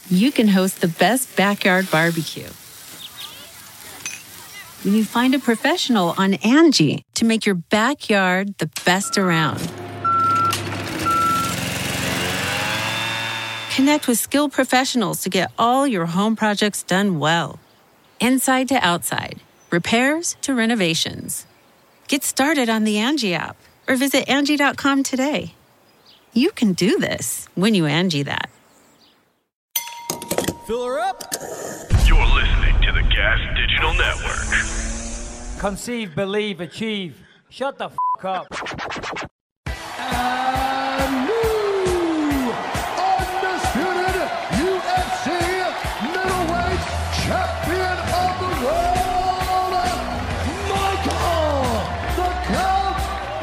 you can host the best backyard barbecue. When you find a professional on Angie to make your backyard the best around. Connect with skilled professionals to get all your home projects done well. Inside to outside, repairs to renovations. Get started on the Angie app or visit Angie.com today. You can do this when you Angie that. Fill her up. You're listening to the Gas Digital Network. Conceive, believe, achieve. Shut the f*** up. And new undisputed UFC middleweight champion of the world, Michael the Count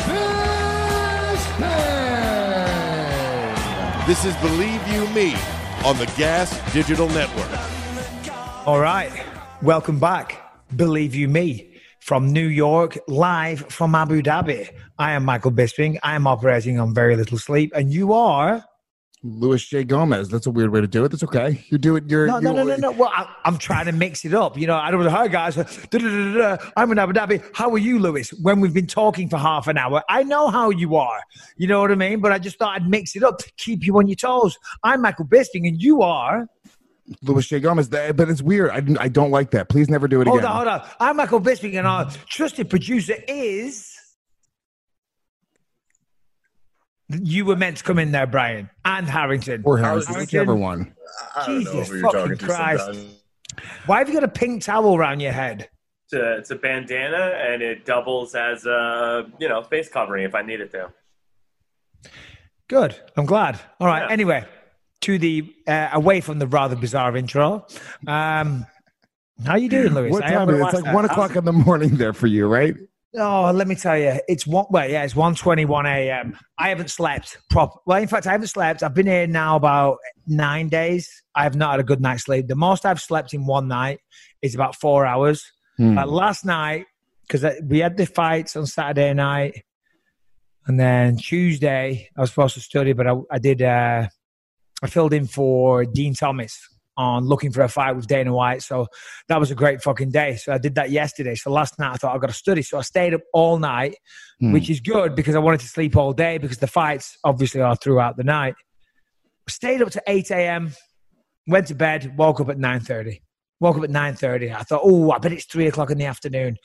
Bisping. This is Believe You Me on the Gas Digital Network. All right. Welcome back. Believe You Me from New York, live from Abu Dhabi. I am Michael Bisping. I am operating on very little sleep. And you are? Luis J. Gomez. That's a weird way to do it. That's okay. You do it. No. Well, I'm trying to mix it up. You know, I don't know. Hi, guys. I'm in Abu Dhabi. How are you, Luis? When we've been talking for half an hour, I know how you are. You know what I mean? But I just thought I'd mix it up to keep you on your toes. I'm Michael Bisping, and you are? Luis J. Gomez. But it's weird. I don't like that. Please never do it again. Hold on. I'm Michael Bisping, and our trusted producer is... You were meant to come in there, Brian, and Harrington. Or Harrington, whichever one. Jesus fucking Christ. Why have you got a pink towel around your head? It's a bandana, and it doubles as a face covering if I need it to. Good. I'm glad. All right. Yeah. Anyway, to the away from the rather bizarre intro. How you doing, Luis? What time is it? It's like 1 o'clock in the morning there for you, right? Oh, let me tell you, it's 1:21 a.m. I haven't slept proper. Well, in fact, I haven't slept. I've been here now about 9 days. I have not had a good night's sleep. The most I've slept in one night is about 4 hours. Last night, because we had the fights on Saturday night, and then Tuesday I was supposed to study, but I filled in for Dean Thomas on looking for a fight with Dana White. So that was a great fucking day. So I did that yesterday. So last night I thought I've got to study. So I stayed up all night, which is good because I wanted to sleep all day because the fights obviously are throughout the night. Stayed up to 8 a.m., went to bed, woke up at 9:30. I thought, I bet it's 3 o'clock in the afternoon.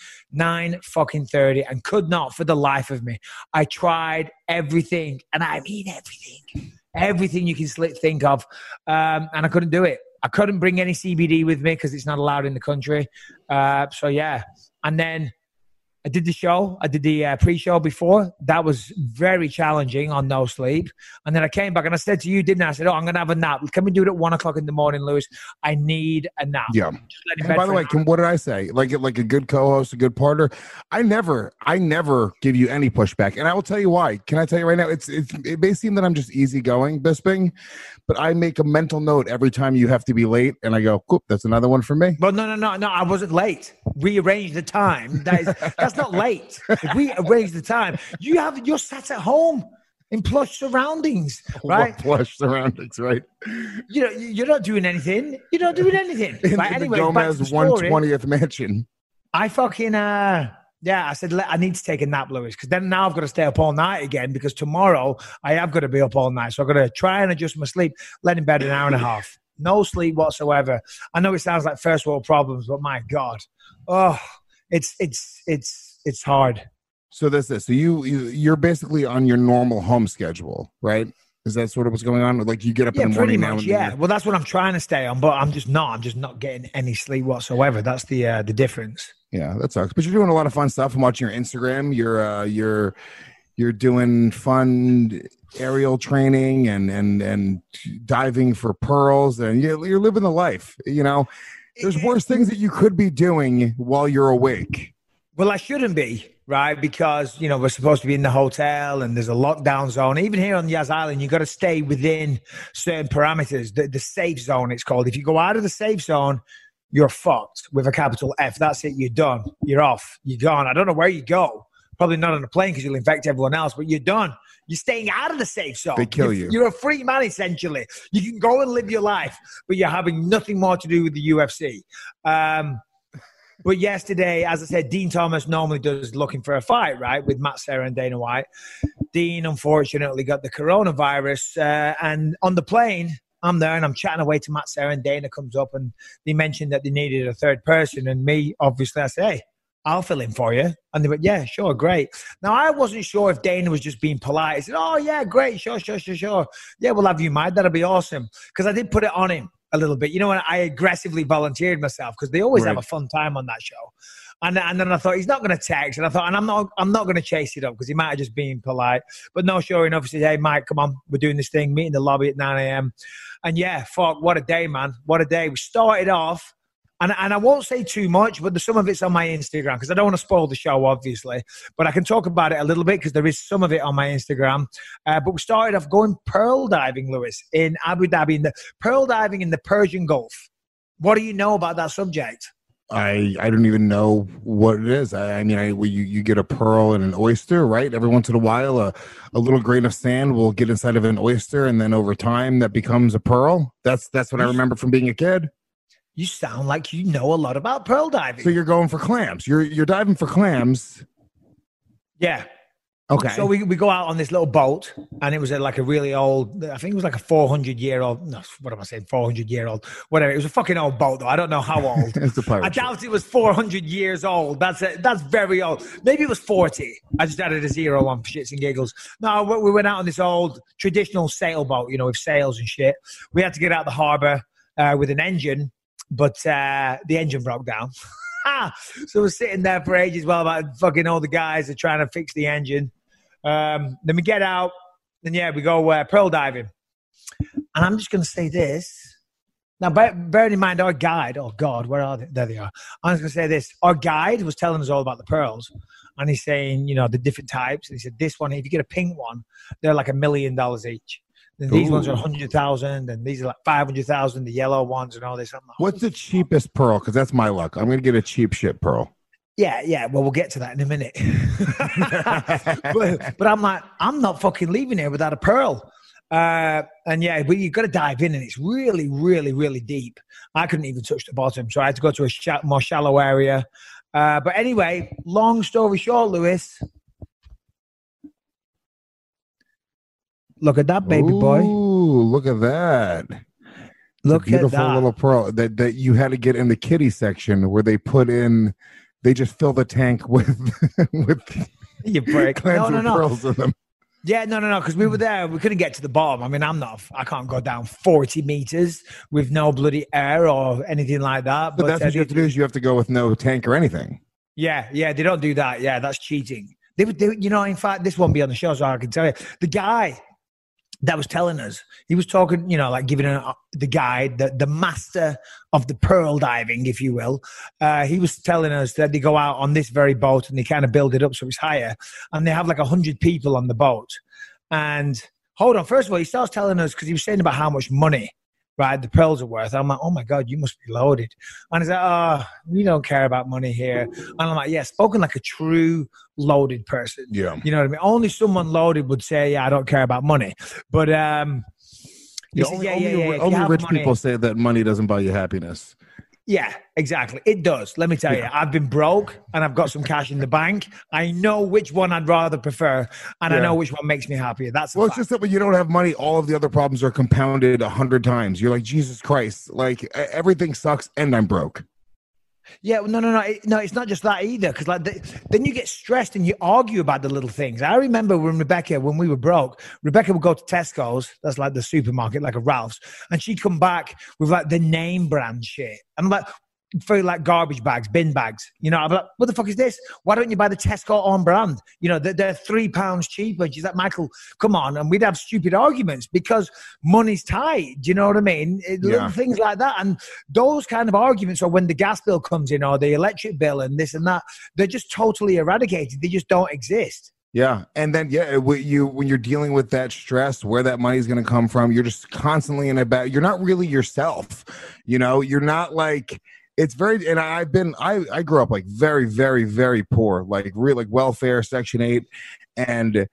9:30 and could not for the life of me. I tried everything, and I mean everything you can think of, and I couldn't do it. I couldn't bring any CBD with me because it's not allowed in the country. So, yeah. And then I did the show. I did the pre-show before. That was very challenging on no sleep. And then I came back and I said to you, didn't I? I said, I'm going to have a nap. Can we do it at 1 o'clock in the morning, Luis? I need a nap. Yeah. And by the way, what did I say? Like a good co-host, a good partner. I never give you any pushback. And I will tell you why. Can I tell you right now? It may seem that I'm just easygoing, Bisping, but I make a mental note every time you have to be late. And I go, cool, that's another one for me. Well, no. I wasn't late. Rearrange the time. That's not late. If we arrange the time, you're sat at home in plush surroundings, right? What plush surroundings, right? You're not doing anything. You're not doing anything. In right? the Anyway, Gomez 120th mansion. I fucking I said I need to take a nap, Luis, because then now I've got to stay up all night again because tomorrow I have got to be up all night. So I've got to try and adjust my sleep, let in bed an hour and a half. No sleep whatsoever. I know it sounds like first world problems, but my God, it's hard. So So you're basically on your normal home schedule, right? Is that sort of what's going on? Like you get up in the morning now? Yeah. Well, that's what I'm trying to stay on, but I'm just not getting any sleep whatsoever. That's the difference. Yeah, that sucks. But you're doing a lot of fun stuff. I'm watching your Instagram. You're doing fun aerial training and diving for pearls, and you're living the life. There's worse things that you could be doing while you're awake. Well, I shouldn't be, right? Because, we're supposed to be in the hotel and there's a lockdown zone. Even here on Yas Island, you got to stay within certain parameters. The safe zone, it's called. If you go out of the safe zone, you're fucked with a capital F. That's it. You're done. You're off. You're gone. I don't know where you go. Probably not on a plane because you'll infect everyone else, but you're done. You're staying out of the safe zone. They kill you. You're a free man, essentially. You can go and live your life, but you're having nothing more to do with the UFC. But yesterday, as I said, Dean Thomas normally does Looking for a Fight, right, with Matt Serra and Dana White. Dean, unfortunately, got the coronavirus. And on the plane, I'm there and I'm chatting away to Matt Serra, and Dana comes up and they mentioned that they needed a third person. And me, obviously, I said, hey, I'll fill in for you. And they went, yeah, sure, great. Now, I wasn't sure if Dana was just being polite. He said, oh, yeah, great, sure. Yeah, we'll have you, Mike. That'll be awesome. Because I did put it on him a little bit. You know, when I aggressively volunteered myself, because they always have a fun time on that show. And then I thought, he's not going to text. And I thought, and I'm not going to chase it up because he might have just been polite. But no, sure enough, he said, hey, Mike, come on, we're doing this thing. Meet in the lobby at 9 a.m. And yeah, fuck, what a day, man. What a day. We started off. And I won't say too much, but some of it's on my Instagram because I don't want to spoil the show, obviously. But I can talk about it a little bit because there is some of it on my Instagram. But we started off going pearl diving, Lewis, in Abu Dhabi, pearl diving in the Persian Gulf. What do you know about that subject? I don't even know what it is. I mean, you get a pearl and an oyster, right? Every once in a while, a little grain of sand will get inside of an oyster, and then over time, that becomes a pearl. That's what I remember from being a kid. You sound like you know a lot about pearl diving. So you're going for clams. You're diving for clams. Yeah. Okay. So we go out on this little boat, and it was like a really old, I think it was like a 400-year-old, no, what am I saying, 400-year-old, whatever. It was a fucking old boat, though. I don't know how old. It's a pirate I doubt it was 400 years old. That's very old. Maybe it was 40. I just added a zero on for shits and giggles. No, we went out on this old traditional sailboat, with sails and shit. We had to get out the harbour with an engine, but the engine broke down. So we're sitting there for ages while about fucking all the guys are trying to fix the engine. Then we get out, and we go pearl diving. And I'm just going to say this. Now, bearing in mind our guide, oh God, where are they? There they are. I'm just going to say this. Our guide was telling us all about the pearls. And he's saying, the different types. And he said, this one, if you get a pink one, they're like $1 million each. And these ones are 100,000, and these are like 500,000, the yellow ones and all this. Like, what's the cheapest pearl? Because that's my luck. I'm going to get a cheap shit pearl. Yeah. Well, we'll get to that in a minute. but I'm like, I'm not fucking leaving here without a pearl. But you've got to dive in, and it's really, really, really deep. I couldn't even touch the bottom, so I had to go to a more shallow area. But anyway, long story short, Lewis. Look at that, baby boy. Ooh, look at that. Look at that. Beautiful little pearl that you had to get in the kiddie section where they just fill the tank with you break. clams with pearls in them. Yeah, no, because we were there. We couldn't get to the bottom. I mean, I can't go down 40 meters with no bloody air or anything like that. But that's what you have to do is you have to go with no tank or anything. Yeah, they don't do that. Yeah, that's cheating. They in fact, this won't be on the show, so I can tell you. The guy that was telling us, he was talking, like giving the guide, the master of the pearl diving, if you will. He was telling us that they go out on this very boat and they kind of build it up so it's higher. And they have like 100 people on the boat. And hold on, first of all, he starts telling us, because he was saying about how much money, right, the pearls are worth. I'm like, oh my God, you must be loaded. And he's like, oh, we don't care about money here. And I'm like, yeah, spoken like a true loaded person. Yeah. You know what I mean? Only someone loaded would say, yeah, I don't care about money. But only rich people say that money doesn't buy you happiness. Yeah, exactly. It does. Let me tell you, I've been broke and I've got some cash in the bank. I know which one I'd rather prefer, and I know which one makes me happier. It's just that when you don't have money, all of the other problems are compounded 100 times. You're like, Jesus Christ, like everything sucks and I'm broke. Yeah, no, it's not just that either. Because then you get stressed and you argue about the little things. I remember when we were broke, Rebecca would go to Tesco's, that's like the supermarket, like a Ralph's, and she'd come back with like the name brand shit. I'm like, for like garbage bags, bin bags. I'm like, what the fuck is this? Why don't you buy the Tesco on brand? They're £3 cheaper. And she's like, Michael, come on. And we'd have stupid arguments because money's tight. Do you know what I mean? Little things like that. And those kind of arguments are when the gas bill comes in or the electric bill and this and that. They're just totally eradicated. They just don't exist. Yeah. And then, when you're dealing with that stress, where that money is going to come from, you're just constantly in a bad, you're not really yourself. You're not like, it's very, and I grew up like very, very, very poor, like really like welfare, Section 8. And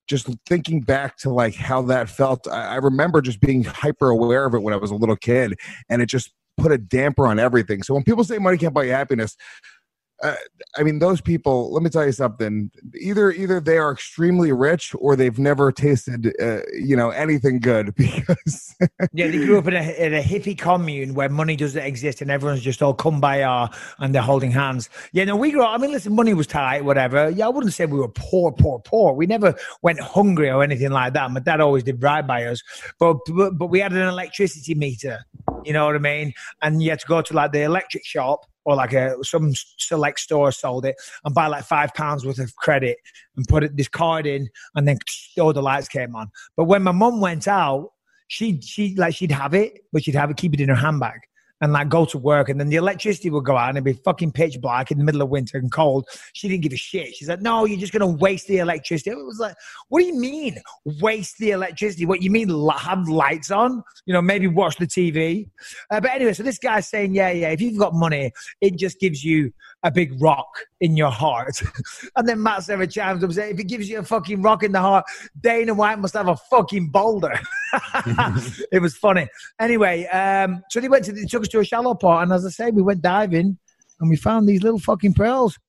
just thinking back to like how that felt, I remember just being hyper aware of it when I was a little kid, and it just put a damper on everything. So when people say money can't buy you happiness, I mean, those people, let me tell you something. Either they are extremely rich or they've never tasted, anything good because. Yeah, they grew up in a hippie commune where money doesn't exist and everyone's just all kumbaya and they're holding hands. Yeah, no, we grew up, I mean, listen, money was tight, whatever. Yeah, I wouldn't say we were poor. We never went hungry or anything like that. My dad always did right by us. But we had an electricity meter, you know what I mean? And you had to go to like the electric shop, or like some select store sold it, and buy like £5 worth of credit and put this card in, and then all the lights came on. But when my mum went out, she'd have it, but she'd have it, keep it in her handbag, and like go to work, and then the electricity would go out and it'd be fucking pitch black in the middle of winter and cold. She didn't give a shit. She's like, no, you're just going to waste the electricity. It was like, what do you mean waste the electricity? What you mean have lights on? Maybe watch the TV. But anyway, so this guy's saying, yeah, if you've got money, it just gives you a big rock in your heart. And then Matt Serra chimes up saying, if it gives you a fucking rock in the heart, Dana White must have a fucking boulder. It was funny. Anyway, so they took us to a shallow part, and as I say, we went diving and we found these little fucking pearls.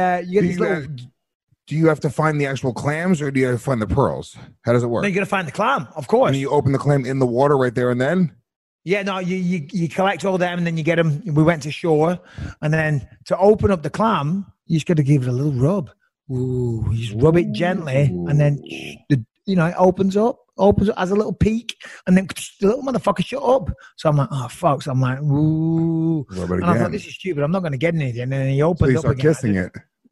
Do you have to find the actual clams, or do you have to find the pearls? How does it work? No, you got to find the clam, of course. And you open the clam in the water right there and then? Yeah, no, you collect all them and then you get them. We went to shore, and then to open up the clam, you just got to give it a little rub. Ooh, you just rub it gently, and then it opens up as a little peak, and then the little motherfucker shut up. So I'm like, oh fuck. So I'm like, ooh. And I thought, this is stupid. I'm not going to get anything. And then he opens up. So you start kissing it.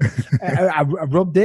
I rubbed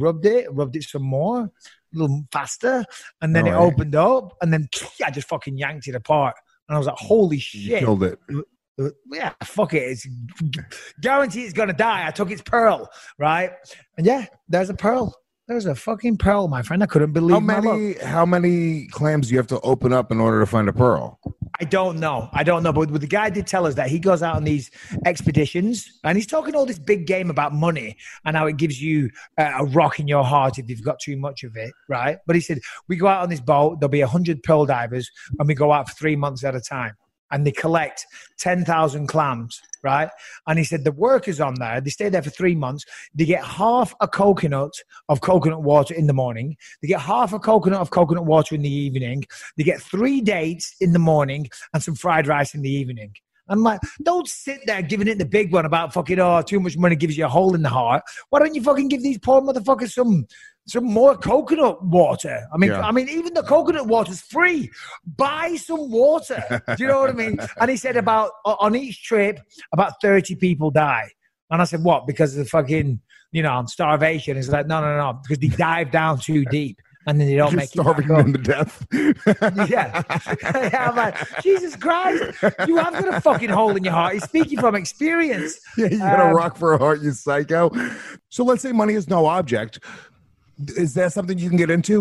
it some more, a little faster, and then it opened up, and then I just fucking yanked it apart. And I was like, holy shit. You killed it. Yeah, fuck it. It's guaranteed it's going to die. I took its pearl, right? And yeah, there's a pearl. There's a fucking pearl, my friend. I couldn't believe how many clams do you have to open up in order to find a pearl? I don't know. But the guy did tell us that he goes out on these expeditions, and he's talking all this big game about money and how it gives you a rock in your heart if you've got too much of it, right? But he said, we go out on this boat, there'll be 100 pearl divers, and we go out for 3 months at a time. And they collect 10,000 clams, right? And he said the workers on there, they stay there for 3 months. They get half a coconut of coconut water in the morning. They get half a coconut of coconut water in the evening. They get 3 dates in the morning and some fried rice in the evening. I'm like, don't sit there giving it the big one about fucking, too much money gives you a hole in the heart. Why don't you fucking give these poor motherfuckers some more coconut water? I mean, even the coconut water's free. Buy some water. Do you know what I mean? And he said on each trip, about 30 people die. And I said, what? Because of the fucking, starvation. He's like, no, because they dive down too deep. And then they don't make starving them to death. Yeah. I'm like, Jesus Christ, you have got a fucking hole in your heart. He's speaking from experience. Yeah, you got a rock for a heart, you psycho. So let's say money is no object. Is that something you can get into?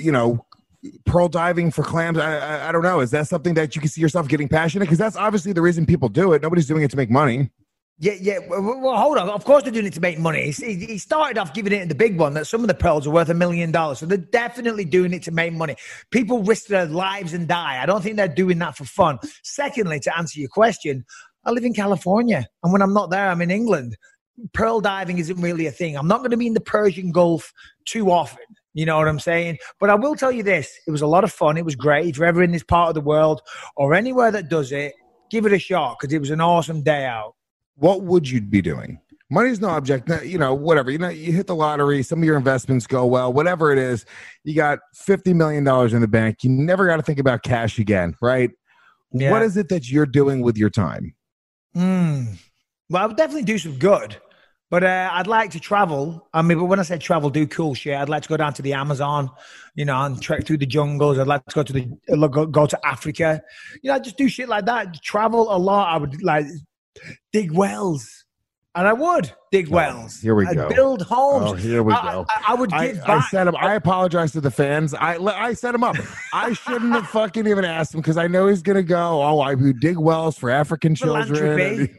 Pearl diving for clams? I don't know. Is that something that you can see yourself getting passionate? Because that's obviously the reason people do it. Nobody's doing it to make money. Yeah. Well, hold on. Of course they're doing it to make money. He started off giving it the big one that some of the pearls are worth $1 million. So they're definitely doing it to make money. People risk their lives and die. I don't think they're doing that for fun. Secondly, to answer your question, I live in California. And when I'm not there, I'm in England. Pearl diving isn't really a thing. I'm not going to be in the Persian Gulf too often. You know what I'm saying? But I will tell you this. It was a lot of fun. It was great. If you're ever in this part of the world or anywhere that does it, give it a shot because it was an awesome day out. What would you be doing? Money's no object, whatever. You hit the lottery, some of your investments go well, whatever it is. You got $50 million in the bank. You never got to think about cash again, right? Yeah. What is it that you're doing with your time? Well, I would definitely do some good. But I'd like to travel. I mean, but when I say travel, do cool shit. I'd like to go down to the Amazon, and trek through the jungles. I'd like to go to Africa. Just do shit like that. Travel a lot. I would like dig wells. And I would dig wells. Here we I'd go. build homes. Oh, here we go. I would give I back. set him. I apologize to the fans. I set him up. I shouldn't have fucking even asked him because I know he's gonna go. Oh, I would dig wells for African children.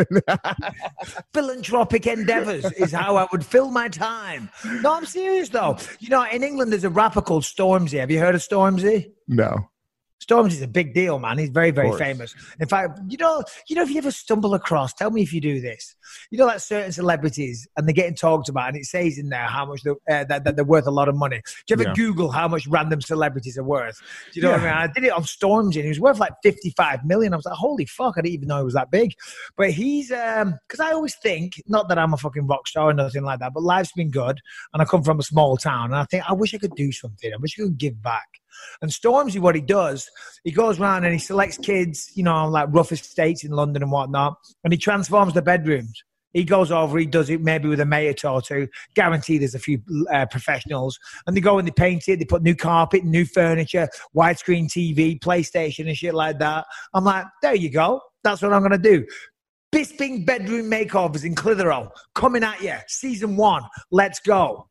Philanthropic endeavors is how I would fill my time. No, I'm serious though. You know, in England, there's a rapper called Stormzy. Have you heard of Stormzy? No. Stormzy's a big deal, man. He's very, very course. famous. In fact, you know, if you ever stumble across, tell me if you do this. You know, like certain celebrities, and they're getting talked about, and it says in there how much that they're worth a lot of money. Do you ever Google how much random celebrities are worth? Do you know what I mean? I did it on Stormzy, and he was worth like 55 million. I was like, holy fuck, I didn't even know he was that big. But he's, because I always think, not that I'm a fucking rock star or nothing like that, but life's been good, and I come from a small town, and I think, I wish I could do something. I wish I could give back. And Stormzy, what he does, he goes around and he selects kids, you know, like rough estates in London and whatnot, and he transforms the bedrooms. He goes over, he does it maybe with a mate or two. Guaranteed there's a few professionals. And they go and they paint it. They put new carpet, new furniture, widescreen TV, PlayStation and shit like that. I'm like, there you go. That's what I'm going to do. Bisping bedroom makeovers in Clitheroe. Coming at you. Season 1. Let's go.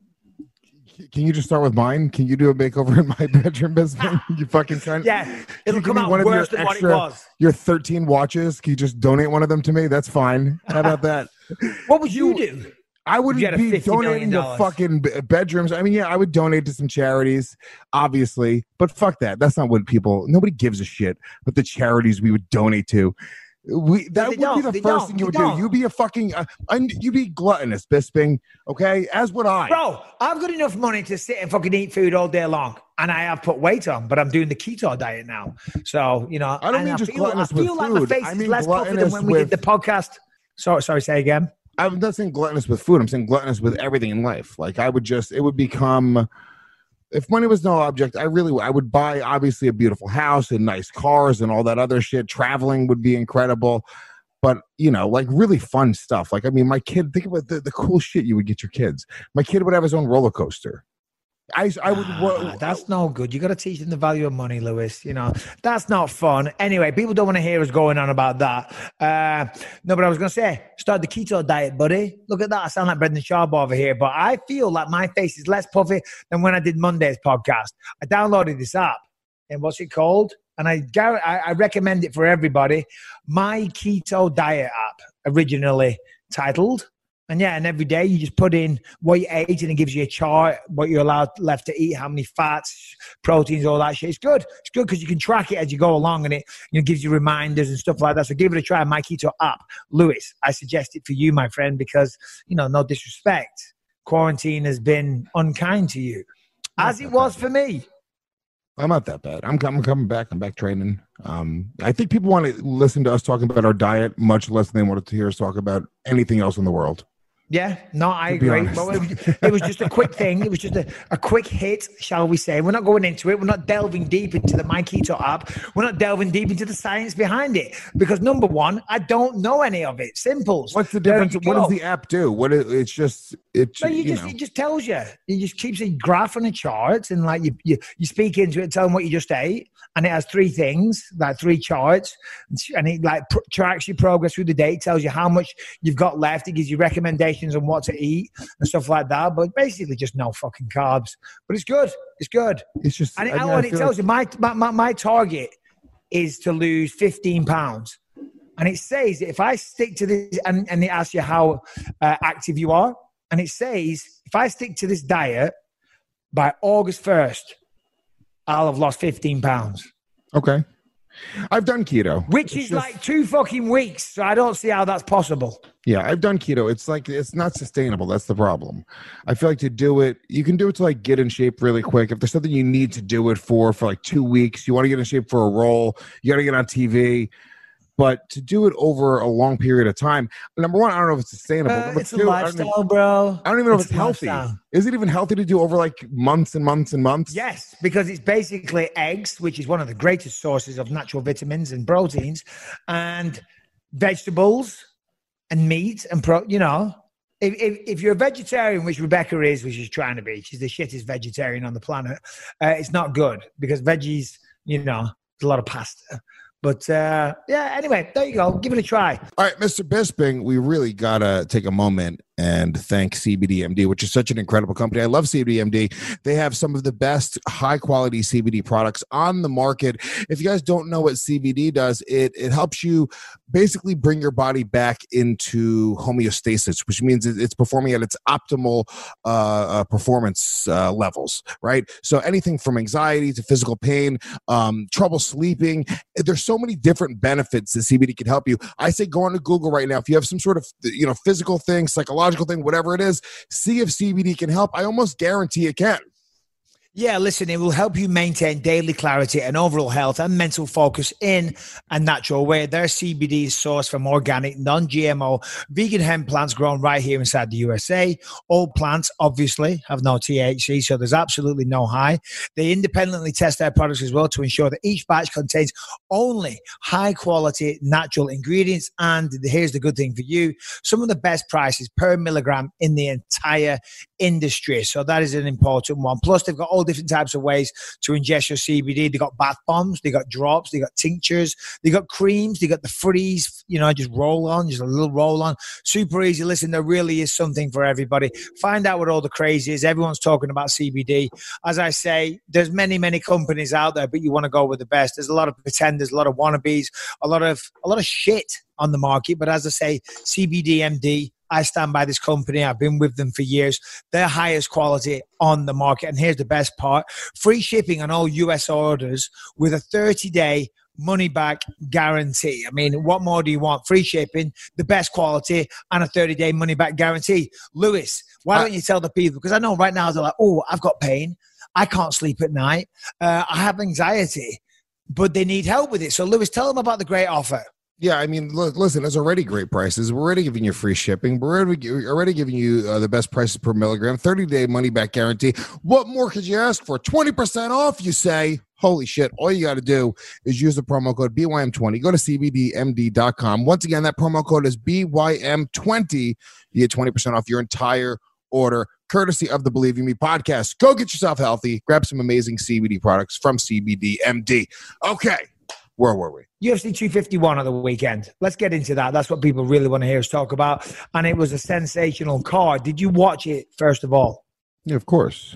Can you just start with mine? Can you do a makeover in my bedroom, Bisping? You fucking trying? Yeah, it'll come out worse than what it was. Your 13 watches. Can you just donate one of them to me? That's fine. How about that? What would you do? I wouldn't be donating to fucking bedrooms. I mean, yeah, I would donate to some charities, obviously, but fuck that. That's not what nobody gives a shit. But the charities we would donate to. That would be the first thing you would do. You'd be a fucking, you'd be gluttonous, Bisping. Okay, as would I. Bro, I've got enough money to sit and fucking eat food all day long, and I have put weight on, but I'm doing the keto diet now. So you know, I don't mean just gluttonous with food. I feel like my face is less puffy than when we did the podcast. Sorry, say again. I'm not saying gluttonous with food. I'm saying gluttonous with everything in life. Like it would become. If money was no object, I would buy obviously a beautiful house and nice cars and all that other shit. Traveling would be incredible, but you know, like really fun stuff. Like, I mean, my kid, think about the cool shit you would get your kids. My kid would have his own roller coaster. I would. That's no good. You got to teach them the value of money, Lewis. You know, that's not fun. Anyway, people don't want to hear us going on about that. No, but I was going to say, start the keto diet, buddy. Look at that. I sound like Brendan Sharp over here, but I feel like my face is less puffy than when I did Monday's podcast. I downloaded this app, and what's it called? And I recommend it for everybody. My Keto Diet app, originally titled. And yeah, and every day you just put in what you ate and it gives you a chart, what you're allowed left to eat, how many fats, proteins, all that shit. It's good. It's good because you can track it as you go along and it gives you reminders and stuff like that. So give it a try, My Keto app. Lewis, I suggest it for you, my friend, because, you know, no disrespect. Quarantine has been unkind to you, as it was for me. I'm not that bad. I'm coming back. I'm back training. I think people want to listen to us talking about our diet much less than they wanted to hear us talk about anything else in the world. Yeah, no, I agree. But it was just a quick thing. It was just a quick hit, shall we say. We're not going into it. We're not delving deep into the My Keto app. We're not delving deep into the science behind it. Because number one, I don't know any of it. Simples. What's the difference? What does the app do? It just tells you. It just keeps a graph and a chart, and like you speak into it, tell them what you just ate, and it has three things, like three charts, and it like tracks your progress through the day. It tells you how much you've got left. It gives you recommendations on what to eat and stuff like that. But basically, just no fucking carbs. But it's good. It's good. It's just, and it tells you my target is to lose 15 pounds. And it says that if I stick to this, and it asks you how active you are, and it says if I stick to this diet by August 1st, I'll have lost 15 pounds. Okay. I've done keto. Which is like 2 fucking weeks. So I don't see how that's possible. Yeah, I've done keto. It's like, it's not sustainable. That's the problem. I feel like to do it, you can do it to like get in shape really quick. If there's something you need to do it for like 2 weeks, you want to get in shape for a role, you got to get on TV. But to do it over a long period of time, number one, I don't know if it's sustainable. Number it's two, a lifestyle, bro. I don't even know if it's healthy. Is it even healthy to do over like months and months and months? Yes, because it's basically eggs, which is one of the greatest sources of natural vitamins and proteins, and vegetables and meat and if you're a vegetarian, which Rebecca is, which she's trying to be, she's the shittest vegetarian on the planet. It's not good because veggies, there's a lot of pasta. But anyway, there you go. Give it a try. All right, Mr. Bisping, we really got to take a moment and thank CBDMD, which is such an incredible company. I love CBDMD. They have some of the best high-quality CBD products on the market. If you guys don't know what CBD does, it helps you basically bring your body back into homeostasis, which means it's performing at its optimal performance levels, right? So anything from anxiety to physical pain, trouble sleeping, there's so many different benefits that CBD can help you. I say go on to Google right now. If you have some sort of physical thing, psychological thing, whatever it is, see if CBD can help. I almost guarantee it can. Yeah, listen, it will help you maintain daily clarity and overall health and mental focus in a natural way. Their CBD is sourced from organic, non-GMO, vegan hemp plants grown right here inside the USA. All plants, obviously, have no THC, so there's absolutely no high. They independently test their products as well to ensure that each batch contains only high-quality natural ingredients. And here's the good thing for you, some of the best prices per milligram in the entire industry. So that is an important one. Plus, they've got all different types of ways to ingest your CBD. They got bath bombs, they got drops, they got tinctures, they got creams, they got the freeze, just roll on, just a little roll on. Super easy. Listen, there really is something for everybody. Find out what all the craze is. Everyone's talking about CBD. As I say, there's many, many companies out there, but you want to go with the best. There's a lot of pretenders, a lot of wannabes, a lot of shit on the market. But as I say, CBDMD, I stand by this company. I've been with them for years. They're highest quality on the market. And here's the best part. Free shipping on all US orders with a 30-day money-back guarantee. I mean, what more do you want? Free shipping, the best quality, and a 30-day money-back guarantee. Lewis, why don't you tell the people? Because I know right now they're like, oh, I've got pain. I can't sleep at night. I have anxiety. But they need help with it. So, Lewis, tell them about the great offer. Yeah, I mean, look, listen, there's already great prices. We're already giving you free shipping. We're already giving you the best prices per milligram, 30-day money-back guarantee. What more could you ask for? 20% off, you say? Holy shit. All you got to do is use the promo code BYM20. Go to CBDMD.com. Once again, that promo code is BYM20. You get 20% off your entire order, courtesy of the Believe in Me podcast. Go get yourself healthy. Grab some amazing CBD products from CBDMD. Okay. Where were we? UFC 251 on the weekend. Let's get into that. That's what people really want to hear us talk about. And it was a sensational card. Did you watch it, first of all? Yeah, of course.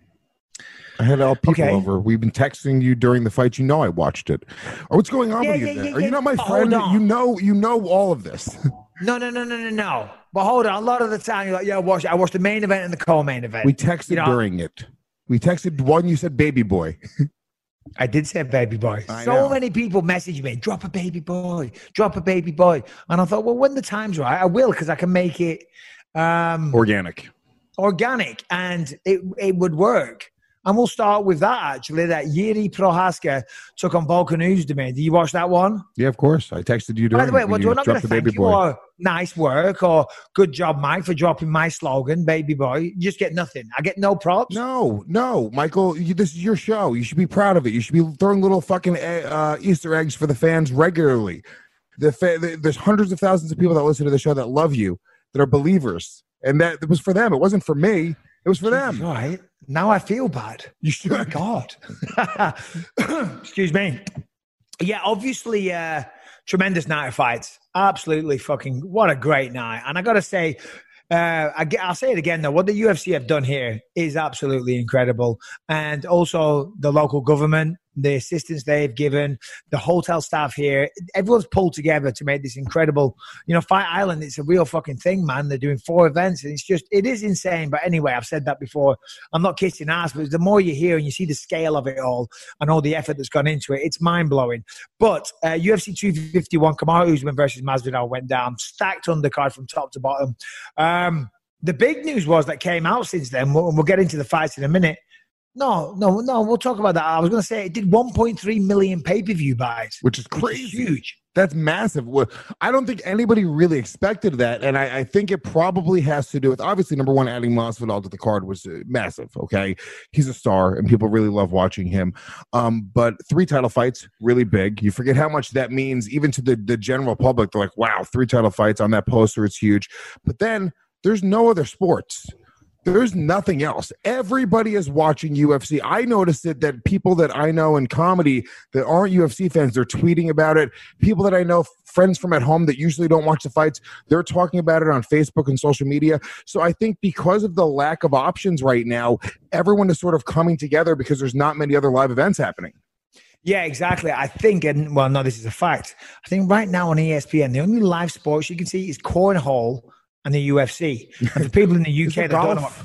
I had all people over. We've been texting you during the fight. You know I watched it. Or what's going on with you there? Are you not my friend? You know all of this. No. But hold on. A lot of the time, you're like, yeah, I watched the main event and the co-main event. We texted during it. We texted one, you said baby boy. I did say baby boy. So many people message me, drop a baby boy. And I thought, well, when the time's right, I will, because I can make it organic. And it would work. And we'll start with that, actually, that Jiří Procházka took on Volkan Oezdemir. Did you watch that one? Yeah, of course. I texted you during. By the way, we're not going to thank you or nice work or good job, Mike, for dropping my slogan, baby boy. You just get nothing. I get no props. No, Michael, this is your show. You should be proud of it. You should be throwing little fucking Easter eggs for the fans regularly. There's hundreds of thousands of people that listen to the show that love you, that are believers. And that it was for them. It wasn't for me. It was for them. Right. Now I feel bad. You should. Oh, God. Excuse me. Yeah, obviously, tremendous night of fights. Absolutely fucking, what a great night. And I got to say, I'll say it again, though. What the UFC have done here is absolutely incredible. And also the local government, the assistance they've given, the hotel staff here, everyone's pulled together to make this incredible, Fight Island. It's a real fucking thing, man. They're doing 4 events and it is insane. But anyway, I've said that before. I'm not kissing ass, but the more you hear and you see the scale of it all and all the effort that's gone into it, it's mind blowing. But UFC 251, Kamaru Usman versus Masvidal went down, stacked undercard from top to bottom. The big news was that came out since then. We'll get into the fights in a minute. No, we'll talk about that. I was going to say it did 1.3 million pay-per-view buys. Which is crazy. Which is huge. That's massive. I don't think anybody really expected that, and I think it probably has to do with, obviously, number one, adding Masvidal to the card was massive, okay? He's a star, and people really love watching him. But 3 title fights, really big. You forget how much that means, even to the general public. They're like, wow, 3 title fights on that poster, it's huge. But then there's no other sports. There's nothing else. Everybody is watching UFC. I noticed it that people that I know in comedy that aren't UFC fans, they're tweeting about it. People that I know, friends from at home that usually don't watch the fights, they're talking about it on Facebook and social media. So I think because of the lack of options right now, everyone is sort of coming together because there's not many other live events happening. Yeah, exactly. I think, and well, no, this is a fact. I think right now on ESPN, the only live sports you can see is cornhole and the UFC. And for people in the UK that don't know,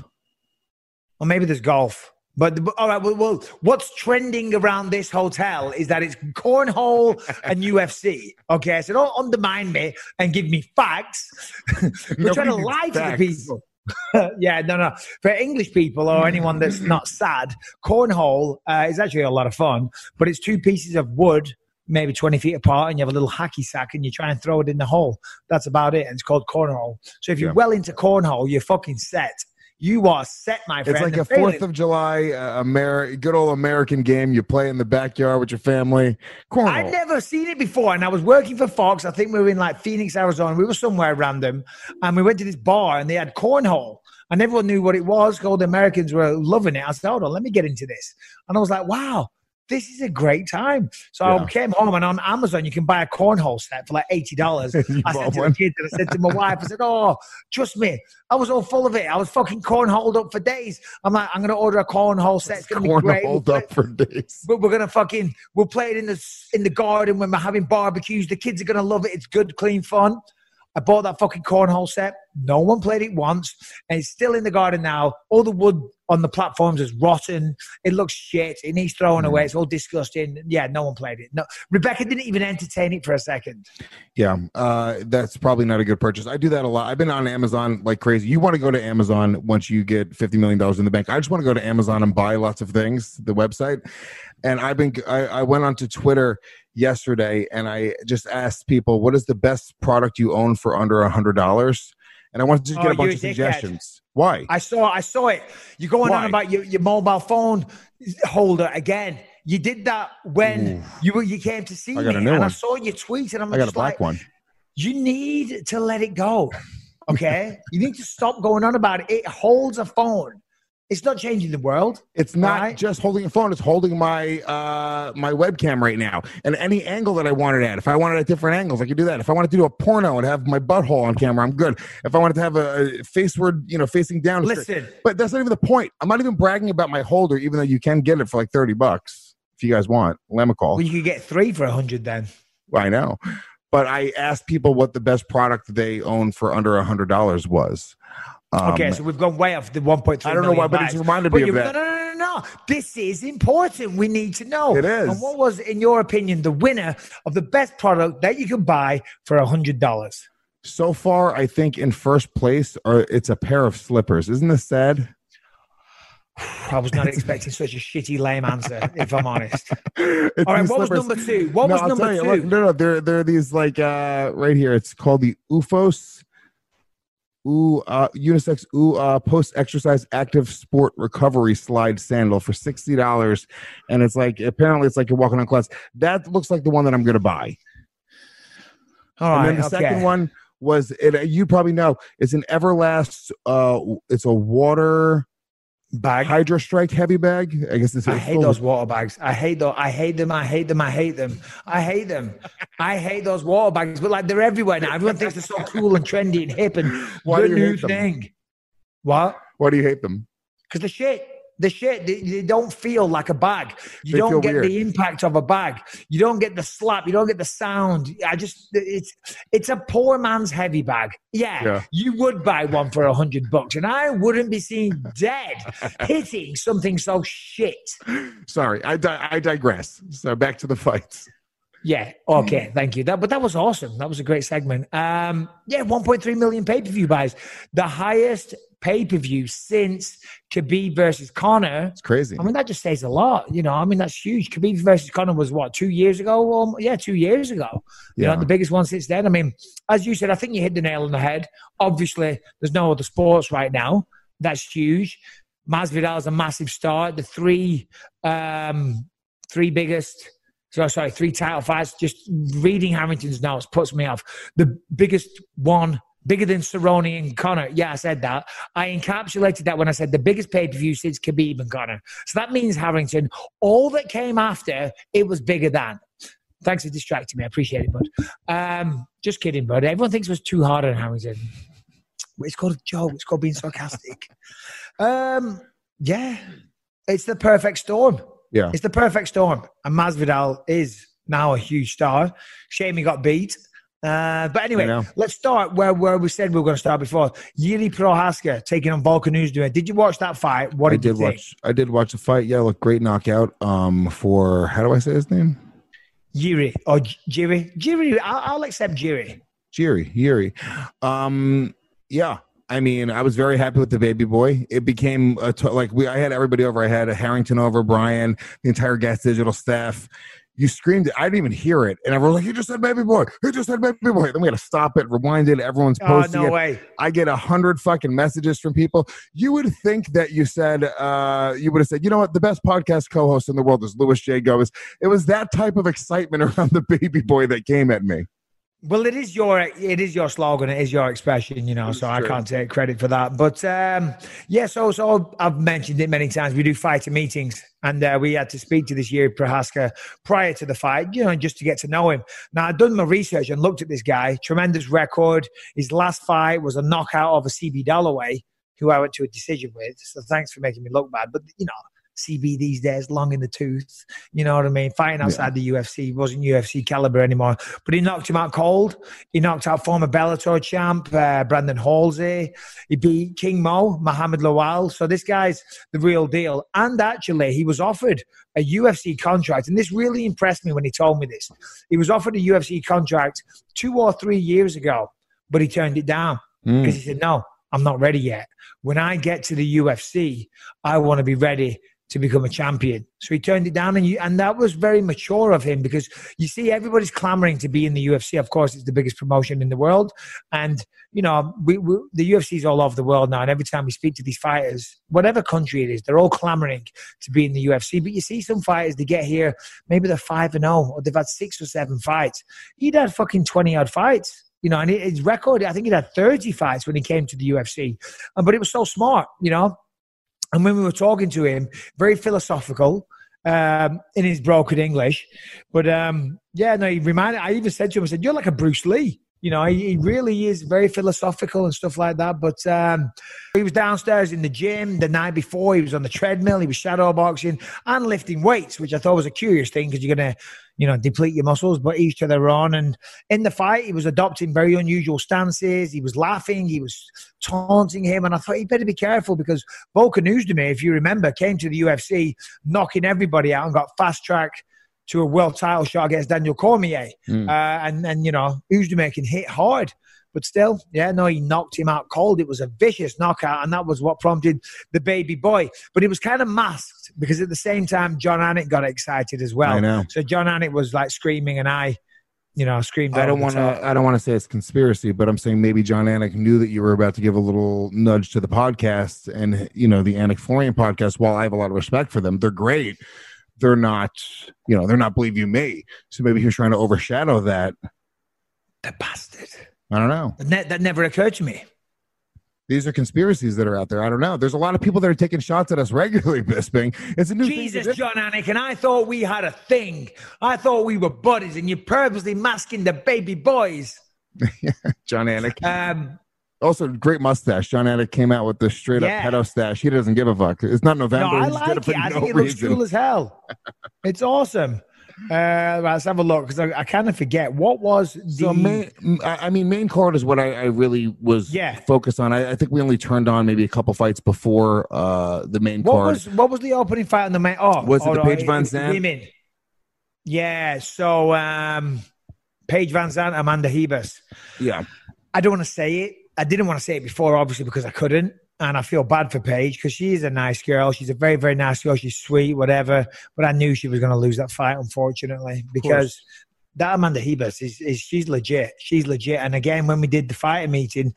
or maybe there's golf. But all right, well, what's trending around this hotel is that it's cornhole and UFC. Okay, so don't undermine me and give me facts. We're trying to lie to the people. Yeah, no. For English people or anyone that's not sad, cornhole is actually a lot of fun, but it's two pieces of wood, maybe 20 feet apart, and you have a little hacky sack and you try and throw it in the hole. That's about it, and it's called cornhole. So if you're well into cornhole, you're fucking set. You are set, my friend. It's like a 4th of July, good old American game. You play in the backyard with your family. Cornhole. I'd never seen it before, and I was working for Fox. I think we were in like Phoenix, Arizona. We were somewhere random, and we went to this bar, and they had cornhole, and everyone knew what it was. All the Americans were loving it. I said, hold on, let me get into this. And I was like, wow, this is a great time. So I came home, and on Amazon, you can buy a cornhole set for like $80. I said to the kids, and I said to my wife, I said, oh, trust me, I was all full of it. I was fucking cornholed up for days. I'm like, I'm going to order a cornhole set. It's going to be great. Cornholed up for days. But we're going to we'll play it in the garden when we're having barbecues. The kids are going to love it. It's good, clean fun. I bought that fucking cornhole set. No one played it once. And it's still in the garden now. All the wood on the platforms is rotten. It looks shit. It needs throwing away. It's all disgusting. Yeah, no one played it. No, Rebecca didn't even entertain it for a second. Yeah, that's probably not a good purchase. I do that a lot. I've been on Amazon like crazy. You want to go to Amazon once you get $50 million in the bank. I just want to go to Amazon and buy lots of things, the website. And I went onto Twitter yesterday and I just asked people, what is the best product you own for under $100? And I wanted to get a bunch of suggestions. Why? I saw it. You're going on about your mobile phone holder again. You did that when you came to see me, and I saw your tweet, and I got a black one. You need to let it go, okay? You need to stop going on about it. It holds a phone. It's not changing the world. It's not just holding a phone. It's holding my my webcam right now. And any angle that I wanted at. If I wanted at different angles, I could do that. If I wanted to do a porno and have my butthole on camera, I'm good. If I wanted to have a faceward, facing down. Listen. But that's not even the point. I'm not even bragging about my holder, even though you can get it for like $30 if you guys want. Lemicol. Well, you could get 3 for $100 then. Well, I know. But I asked people what the best product they own for under $100 was. Okay, so we've gone way off the 1.3 I don't know why, but it's reminded me of that. No. This is important. We need to know. It is. And what was, in your opinion, the winner of the best product that you can buy for $100? So far, I think in first place, it's a pair of slippers. Isn't this sad? I was not expecting such a shitty, lame answer, if I'm honest. All right, what was number 2? What was number 2? Look, no, they're these like right here. It's called the UFOS. Unisex post-exercise active sport recovery slide sandal for $60, and it's like apparently it's like you're walking on clouds. That looks like the one that I'm going to buy. All right. And then the second one was it. You probably know it's an Everlast. It's a water bag, Hydra Strike heavy bag. I guess I hate those water bags. I hate them. I hate those water bags, but like they're everywhere now. Everyone thinks they're so cool and trendy and hip and the new thing. What? Why do you hate them? Because the shit, they don't feel like a bag. You don't get the impact of a bag. You don't get the slap. You don't get the sound. It's a poor man's heavy bag. Yeah. You would buy one for $100, and I wouldn't be seen dead hitting something so shit. Sorry, I digress. So back to the fights. Yeah. Okay. Thank you. But that was awesome. That was a great segment. 1.3 million pay-per-view buys. The highest pay-per-view since Khabib versus Conor. It's crazy. I mean, that just says a lot. That's huge. Khabib versus Conor was what, 2 years ago? 2 years ago. The biggest one since then. I mean, as you said, I think you hit the nail on the head. Obviously, there's no other sports right now. That's huge. Masvidal is a massive star. The three title fights. Just reading Harrington's notes puts me off. The biggest one Bigger than Cerrone and Conor. Yeah, I said that. I encapsulated that when I said the biggest pay-per-view since Khabib and Conor. So that means Harrington. All that came after, it was bigger than. Thanks for distracting me. I appreciate it, bud. Just kidding, bud. Everyone thinks it was too hard on Harrington. It's called a joke. It's called being sarcastic. Yeah. It's the perfect storm. Yeah. It's the perfect storm. And Masvidal is now a huge star. Shame he got beat. But anyway, let's start where we said we were going to start before. Yuri Prohaska taking on Volkan Ozdemir. Did you watch that fight? What did you think? I did watch the fight. Yeah, look, great knockout. For how do I say his name? Yuri or Jiri. Jiri. I'll accept Jiri. Yuri. Yeah. I mean, I was very happy with the baby boy. It became I had everybody over. I had Harrington over, Brian, the entire Gas Digital staff. You screamed it. I didn't even hear it. And everyone was like, "You just said baby boy. You just said baby boy." Then we had to stop it, rewind it. Everyone's posting it. No way. I get 100 fucking messages from people. You would think that you said, you would have said, you know what? The best podcast co-host in the world is Louis J. Gomez. It was that type of excitement around the baby boy that came at me. Well, it is your slogan, it is your expression, you know, so I can't take credit for that. But so I've mentioned it many times. We do fighter meetings, and we had to speak to this Yuri Prohaska prior to the fight, you know, just to get to know him. Now, I've done my research and looked at this guy, tremendous record. His last fight was a knockout of a CB Dalloway, who I went to a decision with. So thanks for making me look bad. But, you know, CB these days, long in the tooth, you know what I mean? Fighting outside the UFC, wasn't UFC caliber anymore. But he knocked him out cold. He knocked out former Bellator champ, Brandon Halsey. He beat King Mo, Mohamed Lawal. So this guy's the real deal. And actually, he was offered a UFC contract. And this really impressed me when he told me this. He was offered a UFC contract 2 or 3 years ago, but he turned it down because he said, no, I'm not ready yet. When I get to the UFC, I want to be ready to become a champion. So he turned it down, and that was very mature of him, because you see everybody's clamoring to be in the UFC. Of course, it's the biggest promotion in the world, and you know the UFC is all over the world now, and every time we speak to these fighters, whatever country it is, they're all clamoring to be in the UFC. But you see some fighters, they get here, maybe they're 5-0, or they've had 6 or 7 fights. He'd had fucking 20-odd fights. You know, and his record, I think he'd had 30 fights when he came to the UFC. But it was so smart, you know. And when we were talking to him, very philosophical in his broken English. But, he reminded, I even said to him, I said, you're like a Bruce Lee. You know, he really is very philosophical and stuff like that. But he was downstairs in the gym the night before. He was on the treadmill. He was shadow boxing and lifting weights, which I thought was a curious thing, because you're going to, you know, deplete your muscles, but each to their own. And in the fight, he was adopting very unusual stances. He was laughing. He was taunting him. And I thought, you better be careful, because Volkan Ozdemir, if you remember, came to the UFC, knocking everybody out and got fast-track to a world title shot against Daniel Cormier. And you know, Ozdemir can hit hard. But still, he knocked him out cold. It was a vicious knockout, and that was what prompted the baby boy. But it was kind of masked, because at the same time, John Anik got excited as well. I know. So John Anik was like screaming, and I screamed. I don't want to say it's conspiracy, but I'm saying maybe John Anik knew that you were about to give a little nudge to the podcast, and you know, the Anik Florian podcast. While I have a lot of respect for them, they're great. They're not, they're not Believe You Me. So maybe he was trying to overshadow that. The bastard. I don't know. That never occurred to me. These are conspiracies that are out there. I don't know. There's a lot of people that are taking shots at us regularly, Bisping. It's a new thing. Jesus, John Anik, and I thought we had a thing. I thought we were buddies, and you're purposely masking the baby boys. John Anik. Also, great mustache. John Anik came out with the straight-up pedo stash. He doesn't give a fuck. It's not November. No, I like it. I think it looks cool as hell. It's awesome. Let's have a look, because I kind of forget. What was the... So main card is what I really was focused on. I think we only turned on maybe a couple fights before the main card. What was the opening fight on the main... Was it the Paige Van Zandt? Women. Yeah, so Paige Van Zandt, Amanda Hebus. Yeah. I don't want to say it. I didn't want to say it before, obviously, because I couldn't. And I feel bad for Paige, because she's a nice girl. She's a very, very nice girl. She's sweet, whatever. But I knew she was going to lose that fight, unfortunately, because that Amanda Hebus she's legit. She's legit. And again, when we did the fighter meeting,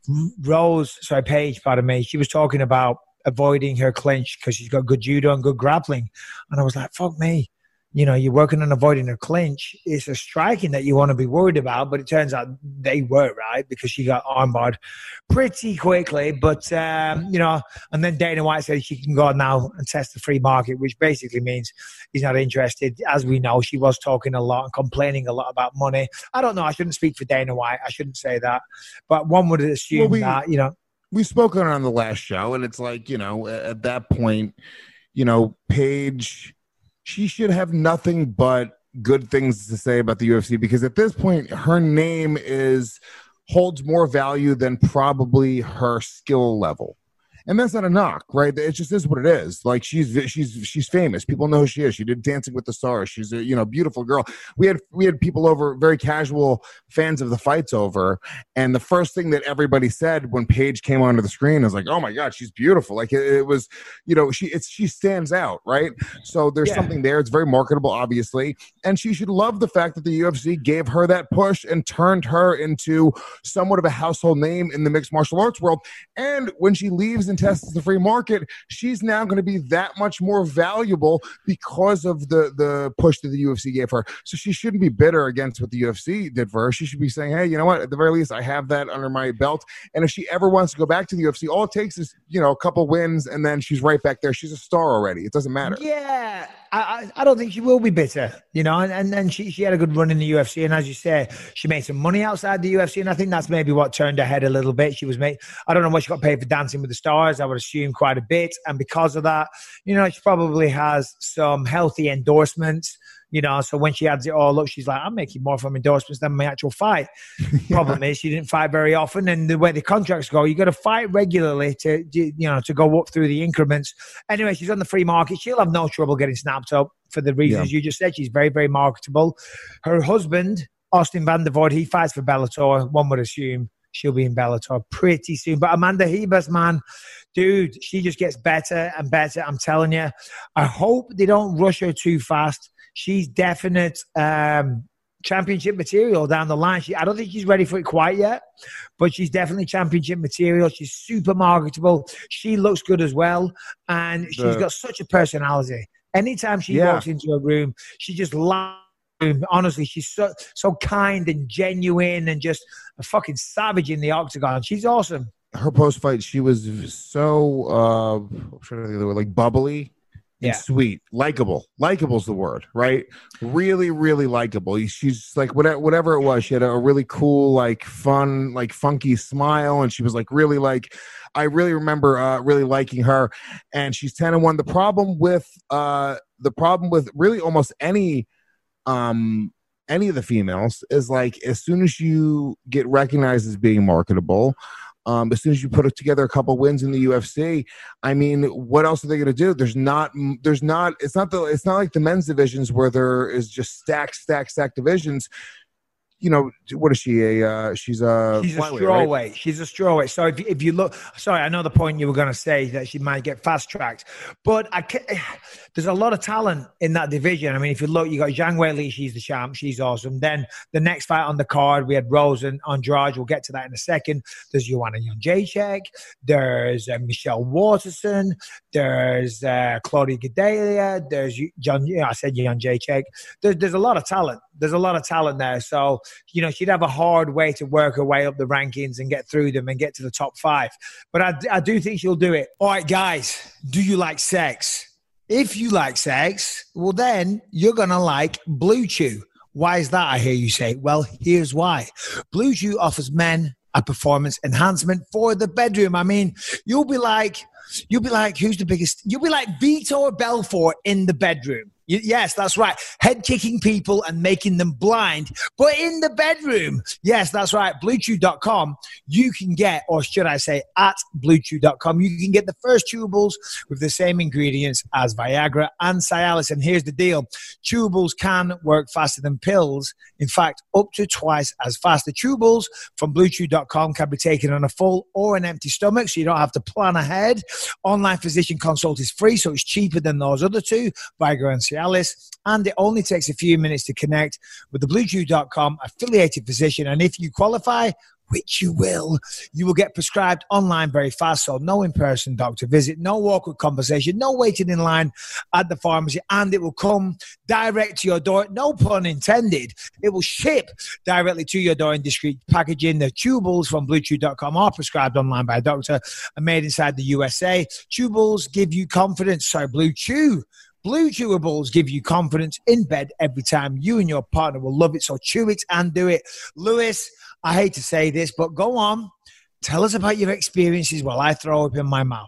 Paige, pardon me, she was talking about avoiding her clinch because she's got good judo and good grappling. And I was like, fuck me. you're working on avoiding a clinch. It's a striking that you want to be worried about, but it turns out they were right because she got armbarred pretty quickly. But, and then Dana White said she can go now and test the free market, which basically means he's not interested. As we know, she was talking a lot and complaining a lot about money. I don't know. I shouldn't speak for Dana White. I shouldn't say that. But one would assume that, We spoke on the last show, and it's like, at that point, Paige, she should have nothing but good things to say about the UFC, because at this point, her name holds more value than probably her skill level. And that's not a knock, right? It just is what it is. Like, she's famous. People know who she is. She did Dancing with the Stars. She's a beautiful girl. We had people over, very casual fans of the fights over, and the first thing that everybody said when Paige came onto the screen is like, "Oh my God, she's beautiful!" Like it was, she stands out, right? So there's something there. It's very marketable, obviously, and she should love the fact that the UFC gave her that push and turned her into somewhat of a household name in the mixed martial arts world. And when she leaves and tests the free market, she's now going to be that much more valuable because of the push that the UFC gave her. So she shouldn't be bitter against what the UFC did for her. She should be saying, hey, you know what? At the very least, I have that under my belt. And if she ever wants to go back to the UFC, all it takes is, a couple wins, and then she's right back there. She's a star already. It doesn't matter. Yeah. I don't think she will be bitter, and then she had a good run in the UFC. And as you say, she made some money outside the UFC. And I think that's maybe what turned her head a little bit. I don't know what she got paid for Dancing with the Stars. I would assume quite a bit. And because of that, she probably has some healthy endorsements. So when she adds it all up, she's like, I'm making more from endorsements than my actual fight. Problem is, she didn't fight very often. And the way the contracts go, you got to fight regularly to go up through the increments. Anyway, she's on the free market. She'll have no trouble getting snapped up for the reasons you just said. She's very, very marketable. Her husband, Austin Van Der Voort, he fights for Bellator. One would assume she'll be in Bellator pretty soon. But Amanda Ribas, man, dude, she just gets better and better. I'm telling you. I hope they don't rush her too fast. She's definite championship material down the line. I don't think she's ready for it quite yet, but she's definitely championship material. She's super marketable. She looks good as well, and she's got such a personality. Anytime she walks into a room, she just laughs. Honestly, she's so kind and genuine and just a fucking savage in the octagon. She's awesome. Her post-fight, she was so like bubbly. And sweet, likable. Likable's the word, right? Really, really likable. She's like whatever it was. She had a really cool, like fun, like funky smile, and she was like really like. I really remember really liking her, and she's 10-1. The problem with really almost any of the females is like as soon as you get recognized as being marketable. As soon as you put together a couple wins in the UFC, I mean, what else are they going to do? It's not like the men's divisions where there is just stack divisions. What is she? She's a strawweight. Right? She's a strawweight. So if you look, sorry, I know the point you were going to say that she might get fast tracked, but there's a lot of talent in that division. I mean, if you look, you got Zhang Weili, she's the champ, she's awesome. Then the next fight on the card, we had Rose and Andrade. We'll get to that in a second. There's Joanna Jędrzejczyk. There's Michelle Waterson. There's Claudia Gadelha. There's I said Jędrzejczyk. There's a lot of talent. There's a lot of talent there. So, she'd have a hard way to work her way up the rankings and get through them and get to the top 5. But I do think she'll do it. All right, guys, do you like sex? If you like sex, well, then you're going to like Blue Chew. Why is that, I hear you say? Well, here's why. Blue Chew offers men a performance enhancement for the bedroom. I mean, you'll be like, who's the biggest? You'll be like Vitor Belfort in the bedroom. Yes, that's right. Head kicking people and making them blind, but in the bedroom. Yes, that's right. BlueChew.com. You can get, or should I say at BlueChew.com, you can get the first chewables with the same ingredients as Viagra and Cialis. And here's the deal. Chewables can work faster than pills. In fact, up to twice as fast. The chewables from BlueChew.com can be taken on a full or an empty stomach, so you don't have to plan ahead. Online physician consult is free, so it's cheaper than those other two, Viagra and Cialis, and it only takes a few minutes to connect with the BlueChew.com affiliated physician. And if you qualify, which you will get prescribed online very fast. So no in-person doctor visit, no awkward conversation, no waiting in line at the pharmacy, and it will come direct to your door. No pun intended. It will ship directly to your door in discreet packaging. The chewables from BlueChew.com are prescribed online by a doctor and made inside the USA. Chewables give you confidence. Sorry, Blue Chew. Blue Chewables give you confidence in bed every time. You and your partner will love it. So chew it and do it. Lewis, I hate to say this, but go on. Tell us about your experiences while I throw up in my mouth.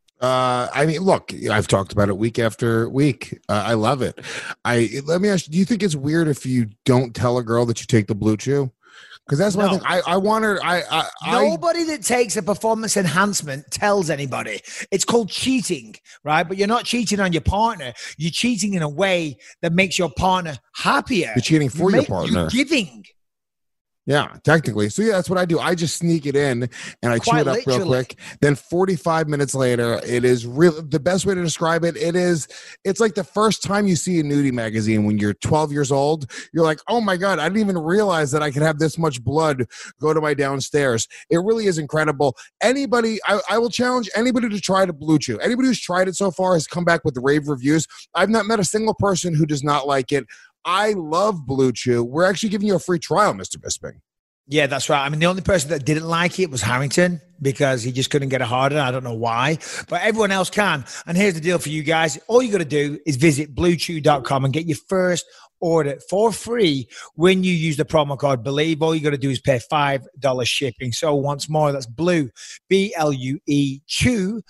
I mean, look, I've talked about it week after week. I love it. Let me ask you, do you think it's weird if you don't tell a girl that you take the Blue Chew? Because that's my thing. I want her. Nobody that takes a performance enhancement tells anybody. It's called cheating, right? But you're not cheating on your partner. You're cheating in a way that makes your partner happier. You're cheating for your partner. You're giving. Yeah, technically. So, yeah, that's what I do. I just sneak it in and I chew it up real quick. Then 45 minutes later, it is really the best way to describe it. It's like the first time you see a nudie magazine when you're 12 years old. You're like, oh, my God, I didn't even realize that I could have this much blood go to my downstairs. It really is incredible. Anybody, I will challenge anybody to try the Blue Chew. Anybody who's tried it so far has come back with rave reviews. I've not met a single person who does not like it. I love Blue Chew. We're actually giving you a free trial, Mr. Bisping. Yeah, that's right. I mean, the only person that didn't like it was Harrington because he just couldn't get it harder. I don't know why, but everyone else can. And here's the deal for you guys. All you got to do is visit BlueChew.com and get your first order for free when you use the promo code BELIEVE. All you got to do is pay $5 shipping. So once more, that's Blue, B-L-U-E, Chew,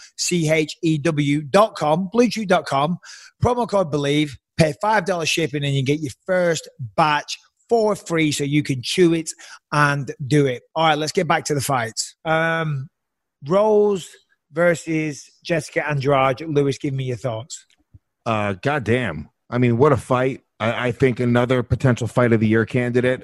C-H-E-W.com, BlueChew.com, promo code BELIEVE. Pay $5 shipping and you get your first batch for free so you can chew it and do it. All right, let's get back to the fights. Rose versus Jessica Andrade. Lewis, give me your thoughts. Goddamn. I mean, what a fight. I think another potential fight of the year candidate.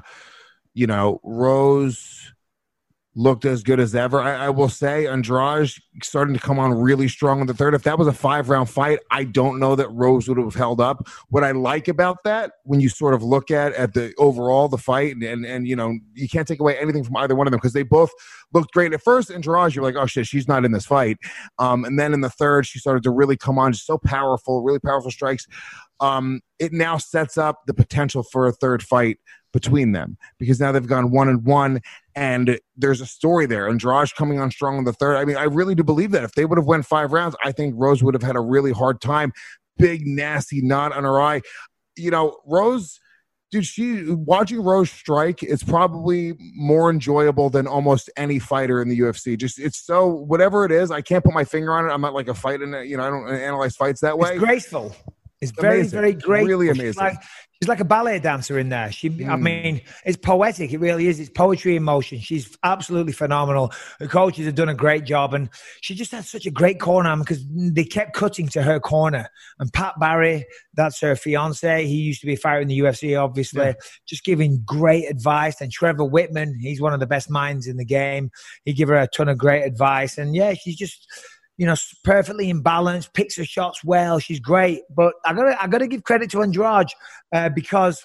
Rose looked as good as ever. I will say Andrade starting to come on really strong in the third. If that was a 5-round fight, I don't know that Rose would have held up. What I like about that, when you sort of look at the overall, the fight, and you can't take away anything from either one of them because they both looked great. At first, Andrade, you're like, oh shit, she's not in this fight. And then in the third, she started to really come on, just so powerful, really powerful strikes. It now sets up the potential for a third fight between them because now they've gone 1-1 and there's a story there. Andrade coming on strong in the third. I mean, I really do believe that if they would have went 5 rounds, I think Rose would have had a really hard time. Big, nasty knot on her eye. Rose, dude, watching Rose strike, it's probably more enjoyable than almost any fighter in the UFC. Just, it's so, whatever it is, I can't put my finger on it. I'm not like a fight in it. I don't analyze fights that way. It's graceful. It's very, very great. Really amazing. She's like a ballet dancer in there. I mean, it's poetic. It really is. It's poetry in motion. She's absolutely phenomenal. The coaches have done a great job. And she just had such a great corner because they kept cutting to her corner. And Pat Barry, that's her fiance. He used to be a fighter in the UFC, obviously, just giving great advice. And Trevor Whitman, he's one of the best minds in the game. He gave her a ton of great advice. And yeah, she's just, perfectly in balance, picks her shots well. She's great. But I gotta give credit to Andrade because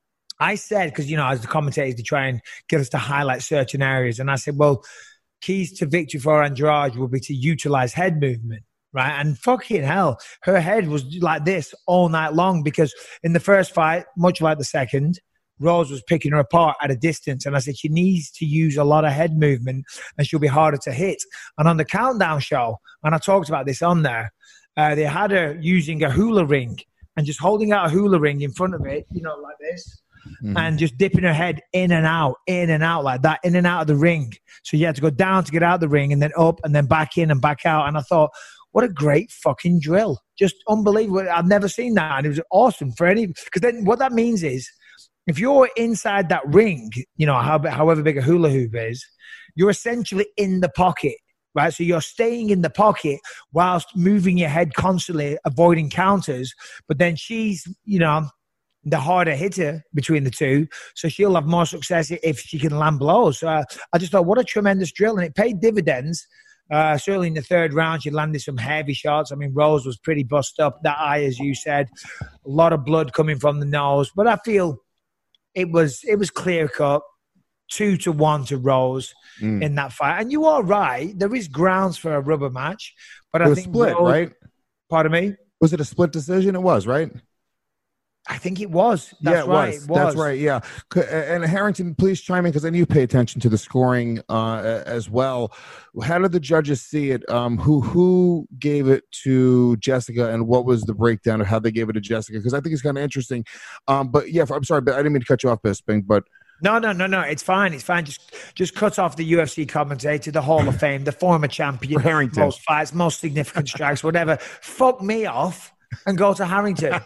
I said, because, as the commentators, they try and get us to highlight certain areas. And I said, well, keys to victory for Andrade will be to utilize head movement, right? And fucking hell, her head was like this all night long because in the first fight, much like the second, Rose was picking her apart at a distance. And I said, she needs to use a lot of head movement and she'll be harder to hit. And on the Countdown show, and I talked about this on there, they had her using a hula ring and just holding out a hula ring in front of it, like this, and just dipping her head in and out like that, in and out of the ring. So you had to go down to get out of the ring and then up and then back in and back out. And I thought, what a great fucking drill. Just unbelievable. I've never seen that. And it was awesome for because then what that means is, if you're inside that ring, however big a hula hoop is, you're essentially in the pocket, right? So you're staying in the pocket whilst moving your head constantly, avoiding counters. But then she's, the harder hitter between the two. So she'll have more success if she can land blows. So I just thought, what a tremendous drill. And it paid dividends. Certainly in the third round, she landed some heavy shots. I mean, Rose was pretty bust up. That eye, as you said, a lot of blood coming from the nose. But I feel... It was clear cut. 2-1 to Rose in that fight. And you are right. There is grounds for a rubber match. But It I was think split, Rose, right? Pardon me? Was it a split decision? It was, right? I think it was. That's right. It was. That's right. Yeah. And Harrington, please chime in because I know you pay attention to the scoring as well. How did the judges see it? Who gave it to Jessica, and what was the breakdown of how they gave it to Jessica? Because I think it's kind of interesting. But yeah, I'm sorry, but I didn't mean to cut you off, Bisping. But No. It's fine. It's fine. Just cut off the UFC commentator, the Hall of Fame, the former champion, Harrington. most fights, most significant strikes, whatever. Fuck me off and go to Harrington.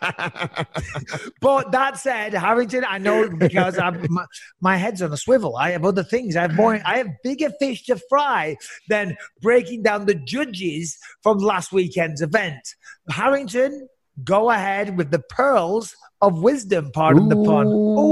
But that said, Harrington, I know because my head's on a swivel. I have other things. I have bigger fish to fry than breaking down the judges from last weekend's event. Harrington, go ahead with the pearls of wisdom, pardon the pun.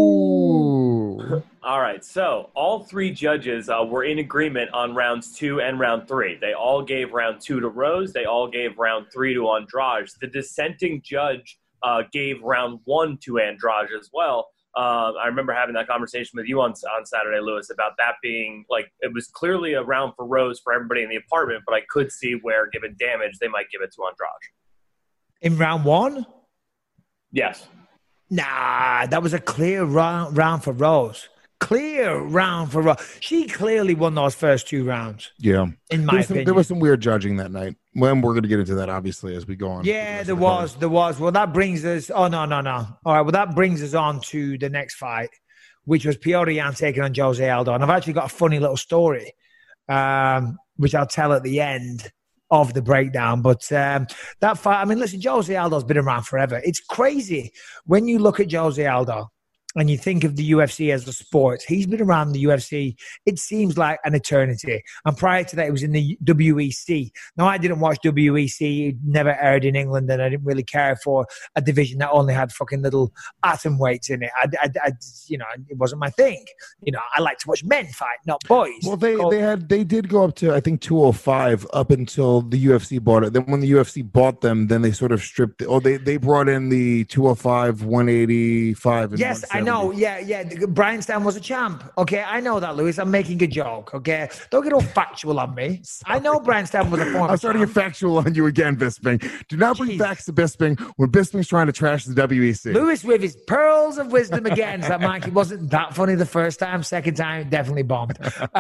Ooh. All right, so all three judges were in agreement on rounds 2 and round 3. They all gave round 2 to Rose. They all gave round 3 to Andrade. The dissenting judge gave round 1 to Andrade as well. I remember having that conversation with you on Saturday, Lewis, about that being like it was clearly a round for Rose for everybody in the apartment, but I could see where, given damage, they might give it to Andrade. In round 1? Yes. Nah, that was a clear round for Rose. Clear round for Rose. She clearly won those first 2 rounds. yeah, In my opinion. there was some weird judging that night. Well, we're going to get into that obviously as we go on. Yeah, there was. Well, that brings us. Oh no. All right. Well, that brings us on to the next fight, which was Petr Yan taking on Jose Aldo. And I've actually got a funny little story, which I'll tell at the end of the breakdown. But that fight, I mean, listen, Jose Aldo's been around forever. It's crazy when you look at Jose Aldo and you think of the UFC as a sport. He's been around the UFC, it seems like an eternity. And prior to that, it was in the WEC. Now, I didn't watch WEC. It never aired in England, and I didn't really care for a division that only had fucking little atom weights in it. I it wasn't my thing. I like to watch men fight, not boys. Well, they did go up to, I think, 205 up until the UFC bought it. Then when the UFC bought them, then they sort of stripped it. Oh, they brought in the 205, 185, and yes, I know. Yeah. Brian Stan was a champ. Okay, I know that, Lewis. I'm making a joke. Okay, don't get all factual on me. I know Brian Stan was a former. I'm starting to get factual on you again, Bisping. Do not bring facts to Bisping when Bisping's trying to trash the WEC. Lewis with his pearls of wisdom again. So, Mike, it wasn't that funny the first time. Second time, definitely bombed.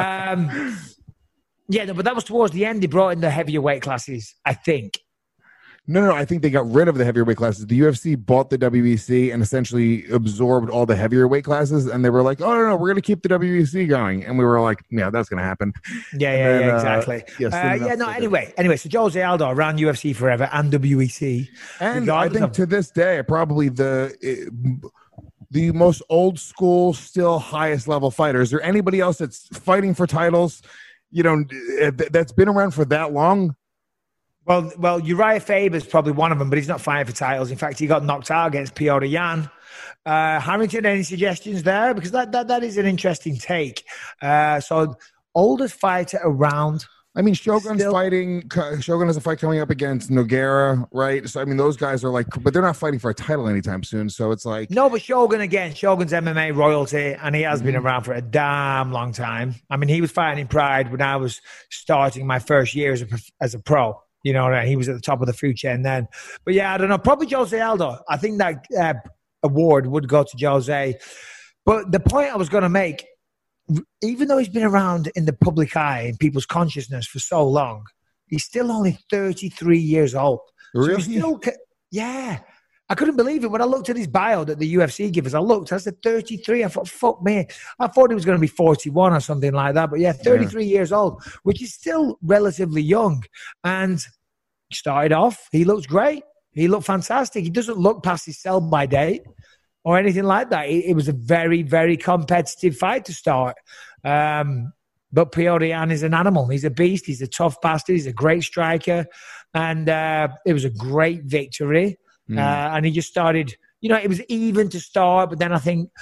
Yeah, no, but that was towards the end. They brought in the heavier weight classes, I think. No, I think they got rid of the heavier weight classes. The UFC bought the WEC and essentially absorbed all the heavier weight classes, and they were like, "Oh no, we're going to keep the WEC going," and we were like, "Yeah, that's going to happen." Yeah, exactly. Anyway, so Jose Aldo ran UFC forever and WEC, and I think to this day, probably the most old school, still highest level fighter. Is there anybody else that's fighting for titles? That's been around for that long. Well, Uriah Faber's probably one of them, but he's not fighting for titles. In fact, he got knocked out against Petr Yan. Harrington, any suggestions there? Because that is an interesting take. So, oldest fighter around. I mean, Shogun's fighting. Shogun has a fight coming up against Nogueira, right? So, I mean, those guys are like, but they're not fighting for a title anytime soon. So it's like, no, but Shogun's MMA royalty, and he has been around for a damn long time. I mean, he was fighting in Pride when I was starting my first year as a pro. He was at the top of the food chain then. But yeah, I don't know. Probably Jose Aldo. I think that award would go to Jose. But the point I was going to make, even though he's been around in the public eye, in people's consciousness for so long, he's still only 33 years old. Really? So yeah. I couldn't believe it. When I looked at his bio that the UFC gave us, I said 33. I thought, fuck me. I thought he was going to be 41 or something like that. But yeah, 33 years old, which is still relatively young. And started off, he looks great. He looked fantastic. He doesn't look past his sell-by date or anything like that. It was a very, very competitive fight to start. But Petr Yan is an animal. He's a beast. He's a tough bastard. He's a great striker. And it was a great victory. And he just started, it was even to start, but then I think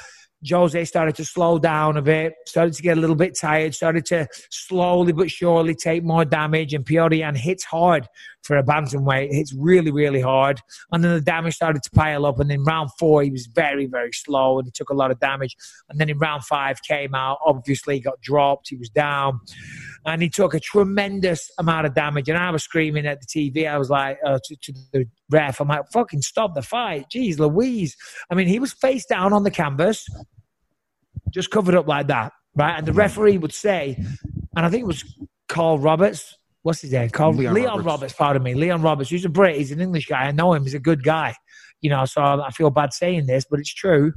Jose started to slow down a bit, started to get a little bit tired, started to slowly but surely take more damage. And Petr Yan hits hard for a bantamweight. It hits really, really hard. And then the damage started to pile up. And in round 4, he was very, very slow and he took a lot of damage. And then in round 5 came out. Obviously, he got dropped. He was down. And he took a tremendous amount of damage. And I was screaming at the TV. I was like, to the ref, I'm like, fucking stop the fight. Jeez Louise. I mean, he was face down on the canvas, just covered up like that, right? And the referee would say, and I think it was Carl Roberts. What's his name? Leon Roberts, pardon me. Leon Roberts. He's a Brit. He's an English guy. I know him. He's a good guy. You know, so I feel bad saying this, but it's true.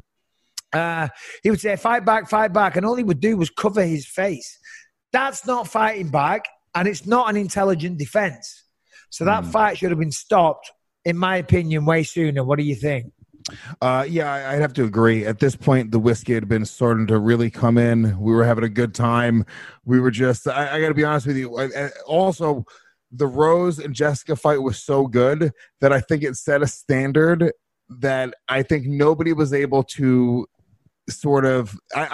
He would say, fight back, fight back. And all he would do was cover his face. That's not fighting back, and it's not an intelligent defense. So that fight should have been stopped, in my opinion, way sooner. What do you think? Yeah, I'd have to agree. At this point, the whiskey had been starting to really come in. We were having a good time. We were just, I got to be honest with you. Also, the Rose and Jessica fight was so good that I think it set a standard that I think nobody was able to sort of,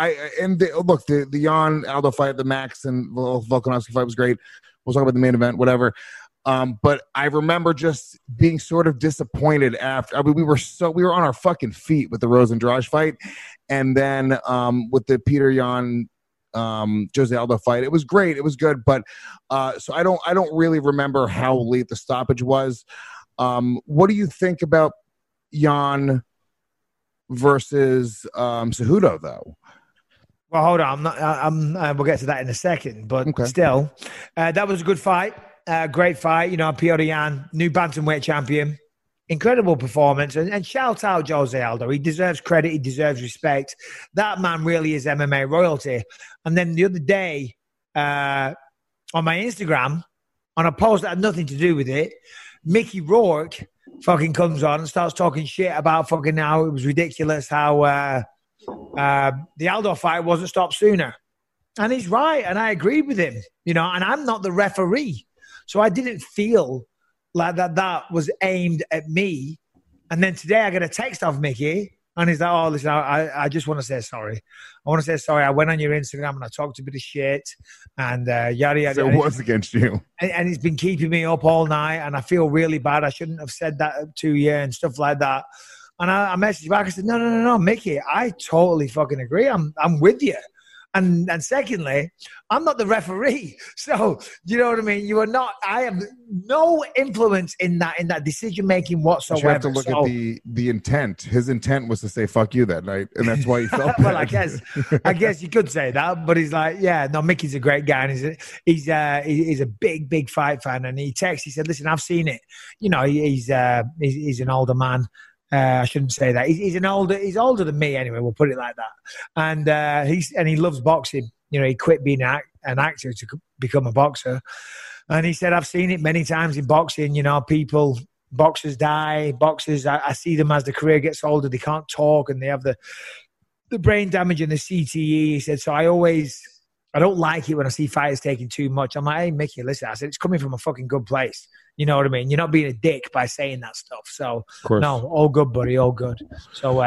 the Yan Aldo fight, the Max and Volkanovski fight was great. We'll talk about the main event, whatever. But I remember just being sort of disappointed after. I mean, we were on our fucking feet with the Rose Andrade fight, and then with the Petr Yan Jose Aldo fight, it was great, it was good, but so I don't really remember how late the stoppage was. What do you think about Yan versus Cejudo, though? Well, hold on, we'll get to that in a second, but still, that was a good fight. Great fight, you know, Petr Yan, new bantamweight champion. Incredible performance. And shout out Jose Aldo. He deserves credit. He deserves respect. That man really is MMA royalty. And then the other day, on my Instagram, on a post that had nothing to do with it, Mickey Rourke fucking comes on and starts talking shit about fucking how it was ridiculous how the Aldo fight wasn't stopped sooner. And he's right. And I agreed with him, you know, and I'm not the referee. So I didn't feel like that was aimed at me. And then today I get a text off Mickey and he's like, oh, listen, I just want to say sorry. I want to say sorry. I went on your Instagram and I talked a bit of shit and yada, yada. So it was against you. And it's been keeping me up all night and I feel really bad. I shouldn't have said that to you and stuff like that. And I messaged back. I said, no, Mickey, I totally fucking agree. I'm with you. And secondly, I'm not the referee. So, you know what I mean? You are not, I have no influence in that decision-making whatsoever. You have to look at the intent. His intent was to say, fuck you that night. And that's why he felt bad. Well, I guess you could say that, but he's like, yeah, no, Mickey's a great guy. And he's a big, big fight fan. And he said, listen, I've seen it. You know, he's an older man. I shouldn't say that. He's older than me anyway. We'll put it like that. And he loves boxing. You know, he quit being an actor to become a boxer. And he said, I've seen it many times in boxing. You know, boxers die. Boxers, I see them as the career gets older. They can't talk and they have the brain damage and the CTE. He said, so I don't like it when I see fighters taking too much. I'm like, hey, Mickey, listen. I said, it's coming from a fucking good place. You know what I mean? You're not being a dick by saying that stuff. So, no, all good, buddy, all good. So,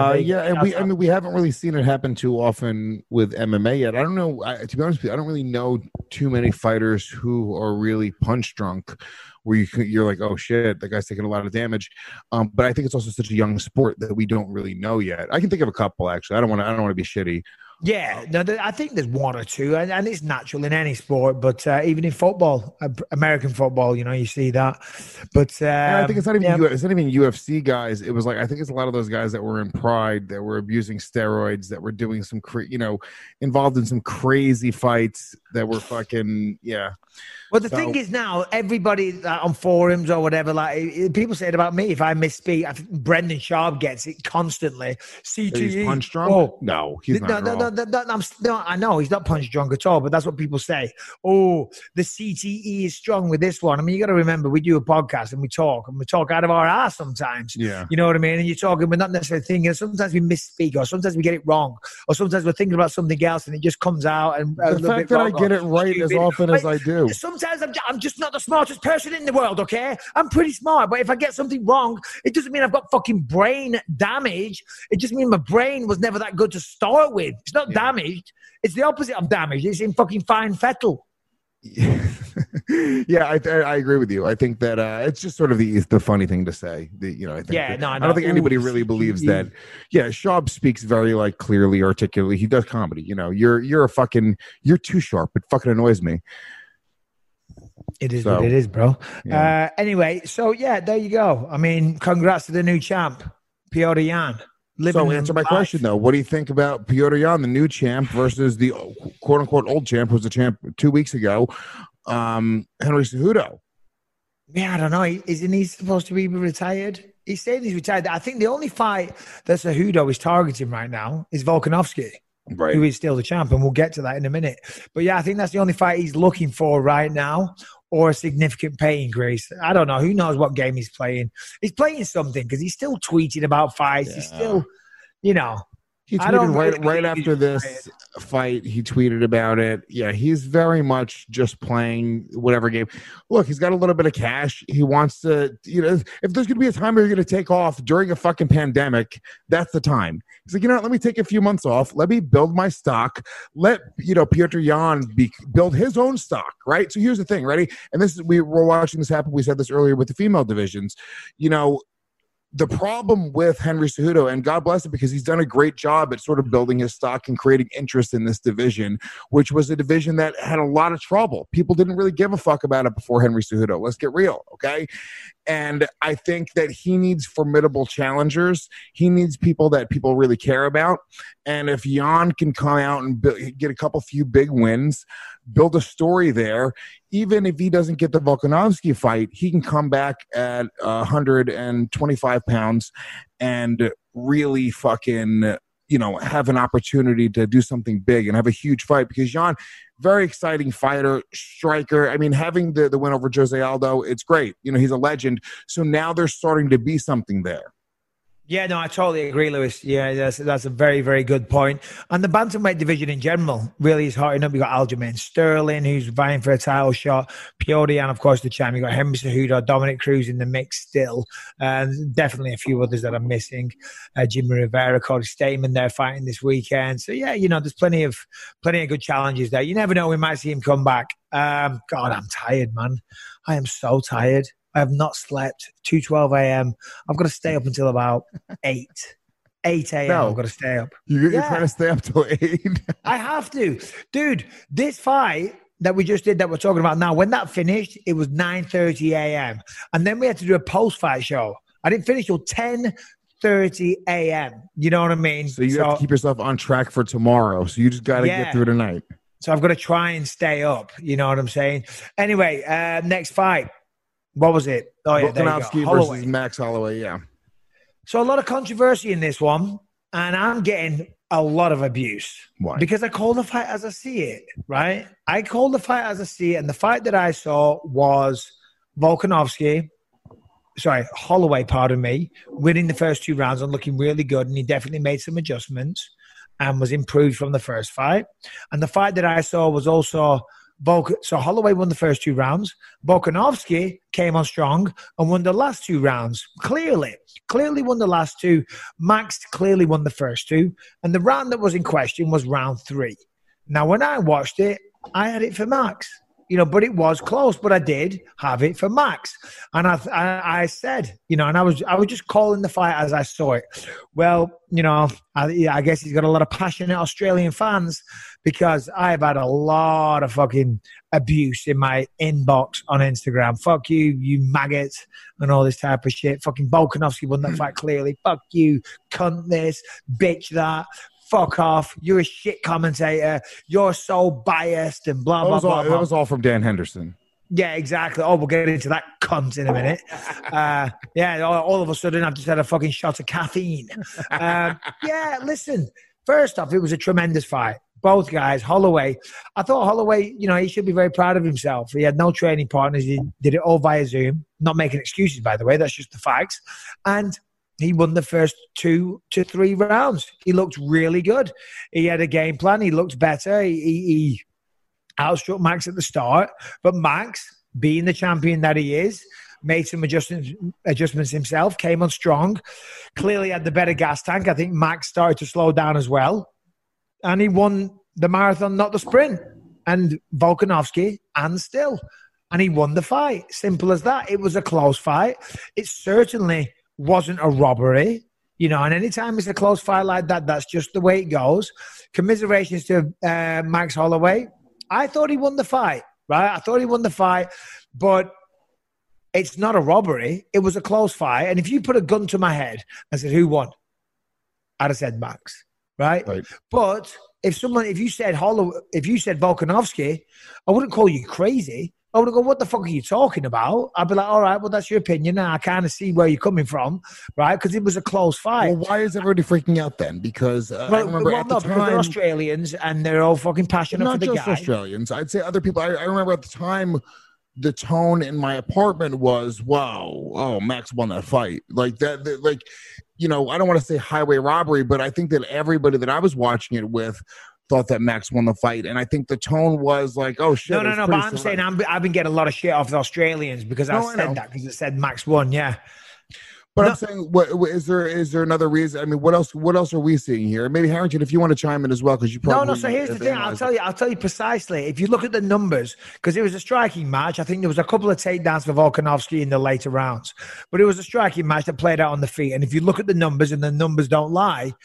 and we haven't really seen it happen too often with MMA yet. I don't know. To be honest with you, I don't really know too many fighters who are really punch drunk where you're like, oh, shit, that guy's taking a lot of damage. But I think it's also such a young sport that we don't really know yet. I can think of a couple, actually. I don't want to be shitty. Yeah, no, I think there's one or two, and it's natural in any sport, but even in football, American football, you know, you see that. But I think it's not even UFC guys. It was like, I think it's a lot of those guys that were in Pride, that were abusing steroids, that were doing some, involved in some crazy fights that were fucking, yeah. Well, the thing is now, everybody on forums or whatever, like people say it about me, if I misspeak, I think Brendan Sharp gets it constantly. CTE. He's punch drunk? Oh, no, he's not. No, I know he's not punch drunk at all, but that's what people say. Oh, the CTE is strong with this one. I mean, you got to remember, we do a podcast and we talk out of our ass sometimes. Yeah. You know what I mean? And you're talking, we're not necessarily thinking. Sometimes we misspeak, or sometimes we get it wrong, or sometimes we're thinking about something else and it just comes out. And the fact that I get it right as often as I do. too. Sometimes I'm just not the smartest person in the world, okay? I'm pretty smart, but if I get something wrong, it doesn't mean I've got fucking brain damage. It just means my brain was never that good to start with. It's not damaged. It's the opposite of damaged. It's in fucking fine fettle. Yeah, I agree with you. I think that it's just sort of the funny thing to say. I think I don't think anybody really believes that. Yeah, Schaub speaks very like clearly, articulately. He does comedy. You're too sharp. It fucking annoys me. It is what it is, bro. Yeah. Anyway, so yeah, there you go. I mean, congrats to the new champ, Piotr Jan. So answer my question though. What do you think about Piotr Jan, the new champ, versus the quote unquote old champ, who was the champ 2 weeks ago, Henry Cejudo? Yeah, I don't know. Isn't he supposed to be retired? He's saying he's retired. I think the only fight that Cejudo is targeting right now is Volkanovski, right, who is still the champ, and we'll get to that in a minute. But yeah, I think that's the only fight he's looking for right now, or a significant pay increase. I don't know. Who knows what game he's playing? He's playing something because he's still tweeting about fights. Yeah. He's still, He tweeted right after this fight. He tweeted about it. Yeah, he's very much just playing whatever game. Look, he's got a little bit of cash. He wants to, if there's going to be a time where you're going to take off during a fucking pandemic, that's the time. He's like, let me take a few months off. Let me build my stock. Let, Piotr Jan build his own stock, right? So here's the thing, ready? And we were watching this happen. We said this earlier with the female divisions. The problem with Henry Cejudo, and God bless him because he's done a great job at sort of building his stock and creating interest in this division, which was a division that had a lot of trouble. People didn't really give a fuck about it before Henry Cejudo. Let's get real, okay? And I think that he needs formidable challengers. He needs people that people really care about. And if Jan can come out and get a few big wins, build a story there, even if he doesn't get the Volkanovski fight, he can come back at 125 pounds and really fucking, have an opportunity to do something big and have a huge fight. Because Jan, very exciting fighter, striker. I mean, having the win over Jose Aldo, it's great. He's a legend. So now there's starting to be something there. Yeah, no, I totally agree, Lewis. Yeah, that's a very, very good point. And the bantamweight division in general really is hotting up. You've got Aljamain Sterling, who's vying for a title shot. Piotr Jan, of course, the champ. You've got Henry Cejudo, Dominic Cruz in the mix still. And definitely a few others that are missing. Jimmy Rivera, Cody Stamen, they're fighting this weekend. So, yeah, there's plenty of good challenges there. You never know, we might see him come back. God, I'm tired, man. I am so tired. I have not slept. 2:12 a.m. I've got to stay up until about 8 a.m. No. I've got to stay up. You're trying to stay up till 8? I have to. Dude, this fight that we just did that we're talking about now, when that finished, it was 9:30 a.m. And then we had to do a post-fight show. I didn't finish till 10:30 a.m. You know what I mean? So you have to keep yourself on track for tomorrow. So you just got to get through tonight. So I've got to try and stay up. You know what I'm saying? Anyway, next fight. What was it? Oh, yeah, Volkanovski versus Max Holloway, yeah. So a lot of controversy in this one, and I'm getting a lot of abuse. Why? Because I call the fight as I see it, right? I call the fight as I see it, and the fight that I saw was Holloway, winning the first 2 rounds and looking really good, and he definitely made some adjustments and was improved from the first fight. And the fight that I saw was also so Holloway won the first 2 rounds. Volkanovski came on strong and won the last 2 rounds. Clearly won the last 2. Max clearly won the first 2. And the round that was in question was round 3. Now, when I watched it, I had it for Max. But it was close. But I did have it for Max, and I said, and I was just calling the fight as I saw it. Well, I guess he's got a lot of passionate Australian fans because I've had a lot of fucking abuse in my inbox on Instagram. Fuck you, you maggot, and all this type of shit. Fucking Volkanovski won that fight clearly. Fuck you, cunt this, bitch that. Fuck off. You're a shit commentator. You're so biased and blah, blah, blah. That was all from Dan Henderson. Yeah, exactly. Oh, we'll get into that cunt in a minute. All of a sudden, I've just had a fucking shot of caffeine. Listen. First off, it was a tremendous fight. Both guys, Holloway. I thought Holloway, he should be very proud of himself. He had no training partners. He did it all via Zoom. Not making excuses, by the way. That's just the facts. And he won the first 2 to 3 rounds. He looked really good. He had a game plan. He looked better. He outstruck Max at the start, but Max, being the champion that he is, made some adjustments himself, came on strong, clearly had the better gas tank. I think Max started to slow down as well, and he won the marathon, not the sprint, and Volkanovski, and still. And he won the fight. Simple as that. It was a close fight. It certainly wasn't a robbery, you know, and anytime it's a close fight like that, that's just the way it goes. Commiserations to Max Holloway. I thought he won the fight, right? I thought he won the fight, but it's not a robbery. It was a close fight. And if you put a gun to my head and said, who won? I'd have said Max, right? But if you said Volkanovski, I wouldn't call you crazy. I would go, what the fuck are you talking about? I'd be like, all right, well, that's your opinion. I kind of see where you're coming from, right? Because it was a close fight. Well, why is everybody freaking out then? Because I remember at the time... because they're Australians and they're all fucking passionate for the guy. Not just Australians. I'd say other people. I remember at the time, the tone in my apartment was, wow, oh, Max won that fight. Like that, like, you know, I don't want to say highway robbery, but I think that everybody that I was watching it with thought that Max won the fight, and I think the tone was like, "Oh shit!" No. But I'm saying I've been getting a lot of shit off the Australians because I said that because it said Max won. Yeah, but I'm saying, what is there another reason? I mean, what else are we seeing here? Maybe Harrington, if you want to chime in as well, because you probably no. So here's the thing. I'll tell you precisely. If you look at the numbers, because it was a striking match. I think there was a couple of takedowns for Volkanovski in the later rounds, but it was a striking match that played out on the feet. And if you look at the numbers, and the numbers don't lie.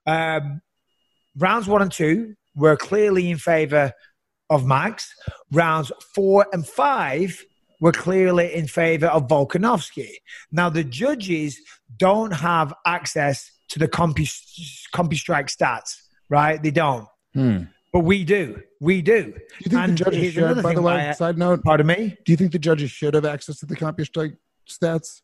Rounds 1 and 2 were clearly in favor of Max. Rounds 4 and 5 were clearly in favor of Volkanovski. Now, the judges don't have access to the CompuStrike stats, right? They don't. But we do. We do. Do you think the judges should, by the way, side note? Pardon me? Do you think the judges should have access to the CompuStrike stats?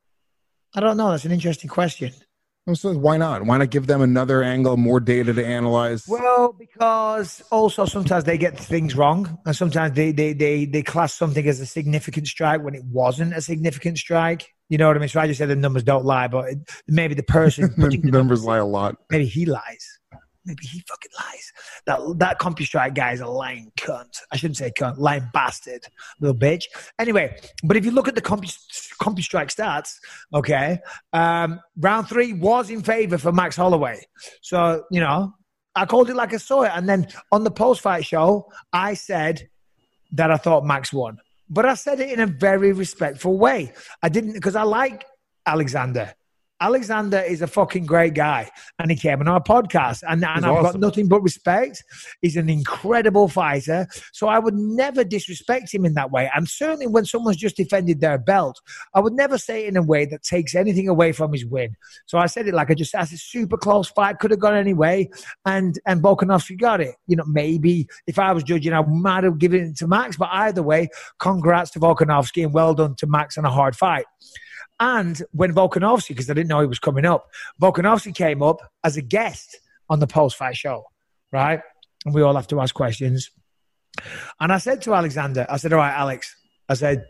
I don't know. That's an interesting question. So why not? Why not give them another angle, more data to analyze? Well, because also sometimes they get things wrong, and sometimes they class something as a significant strike when it wasn't a significant strike. You know what I mean? So I just said the numbers don't lie, but maybe the person the numbers lie a lot. Maybe he lies. Maybe he fucking lies. That CompuStrike guy is a lying cunt. I shouldn't say cunt, lying bastard, little bitch. Anyway, but if you look at the CompuStrike stats, okay, round 3 was in favor for Max Holloway. So, you know, I called it like I saw it. And then on the post-fight show, I said that I thought Max won. But I said it in a very respectful way. I didn't, because I like Alexander. Alexander is a fucking great guy, and he came on our podcast, and I've got nothing but respect. He's an incredible fighter, so I would never disrespect him in that way. And certainly when someone's just defended their belt, I would never say it in a way that takes anything away from his win. So I said it like I just asked, a super close fight, could have gone anyway, and Volkanovski got it. You know, maybe if I was judging, I might have given it to Max, but either way, congrats to Volkanovski and well done to Max on a hard fight. And when Volkanovski, because I didn't know he was coming up, Volkanovski came up as a guest on the post-fight show, right? And we all have to ask questions. And I said to Alexander, I said, all right, Alex, I said,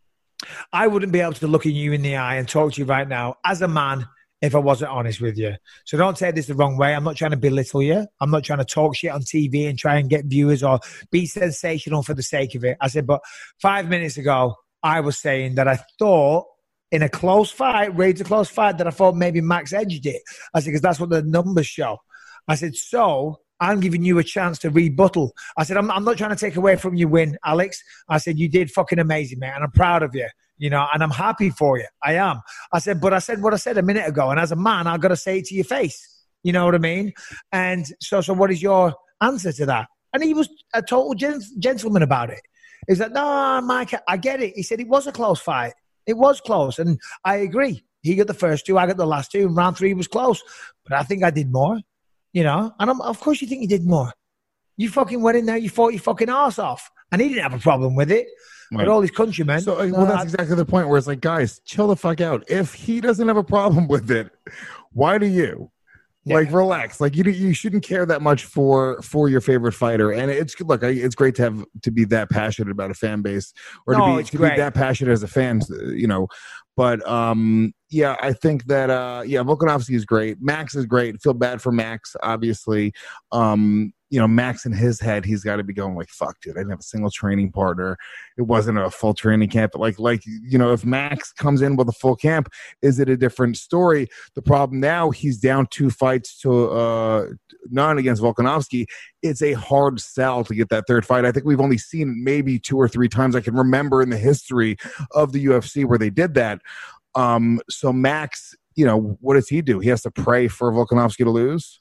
I wouldn't be able to look at you in the eye and talk to you right now as a man if I wasn't honest with you. So don't take this the wrong way. I'm not trying to belittle you. I'm not trying to talk shit on TV and try and get viewers or be sensational for the sake of it. I said, but 5 minutes ago, I was saying that I thought in a close fight, raised a close fight, that I thought maybe Max edged it. I said, because that's what the numbers show. I said, so I'm giving you a chance to rebuttal. I said, I'm not trying to take away from your win, Alex. I said, you did fucking amazing, mate, and I'm proud of you, you know, and I'm happy for you. I am. I said, but I said what I said a minute ago, and as a man, I've got to say it to your face. You know what I mean? And so what is your answer to that? And he was a total gentleman about it. He's like, no, Mike, I get it. He said it was a close fight. It was close, and I agree. He got the first 2, I got the last 2, and round 3 was close. But I think I did more, you know. And of course you think you did more. You fucking went in there, you fought your fucking arse off. And he didn't have a problem with it. Right. But all his countrymen. So, well, that's exactly the point where it's like, guys, chill the fuck out. If he doesn't have a problem with it, why do you? Yeah. Like, relax. Like, you shouldn't care that much for your favorite fighter. And it's great to be that passionate about a fan base, or to be that passionate as a fan, you know. But yeah, I think that Volkanovski is great. Max is great. Feel bad for Max, obviously. You Max in his head, he's got to be going like, fuck, dude, I didn't have a single training partner. It wasn't a full training camp. But if Max comes in with a full camp, is it a different story? The problem now, he's down 2 fights to none against Volkanovski. It's a hard sell to get that third fight. I think we've only seen it maybe 2 or 3 times I can remember in the history of the UFC where they did that. So Max, what does he do? He has to pray for Volkanovski to lose?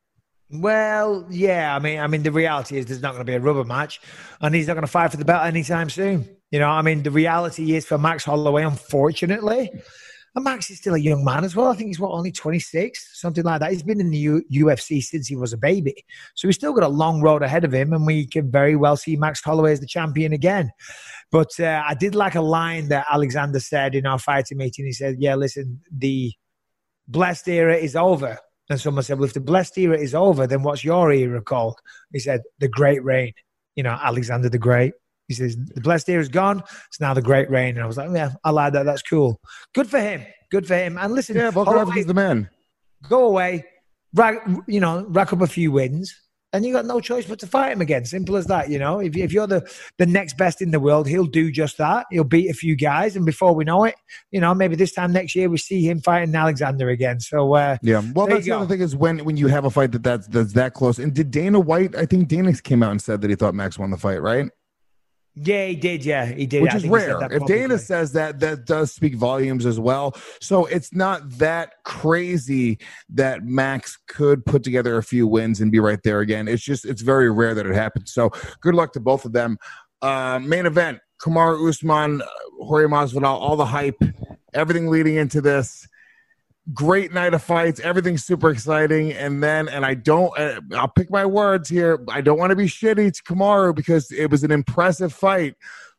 Well, yeah. I mean, the reality is there's not going to be a rubber match, and he's not going to fight for the belt anytime soon. The reality is for Max Holloway, unfortunately, and Max is still a young man as well. I think he's only 26, something like that. He's been in the UFC since he was a baby, so he's still got a long road ahead of him, and we can very well see Max Holloway as the champion again. But I did like a line that Alexander said in our fighting meeting. He said, "Yeah, listen, the blessed era is over." And someone said, well, if the blessed era is over, then what's your era called? He said, the Great Reign. Alexander the Great. He says, the blessed era is gone. It's now the Great Reign. And I was like, yeah, I like that. That's cool. Good for him. Good for him. And listen, Volkanovski's the man. Go away, rack up a few wins, and you got no choice but to fight him again. Simple as that. If you're the next best in the world, he'll do just that. He'll beat a few guys, and before we know it, maybe this time next year we see him fighting Alexander again. So yeah, well, that's the other thing is when you have a fight that's that close. And did Dana White? I think Dana came out and said that he thought Max won the fight, right? Yeah, he did. Yeah, he did. Which is rare. If Dana says that does speak volumes as well. So it's not that crazy that Max could put together a few wins and be right there again. It's very rare that it happens. So good luck to both of them. Main event, Kamaru Usman, Jorge Masvidal, all the hype, everything leading into this. Great night of fights. Everything's super exciting. And I'll pick my words here. I don't want to be shitty to Kamaru because it was an impressive fight.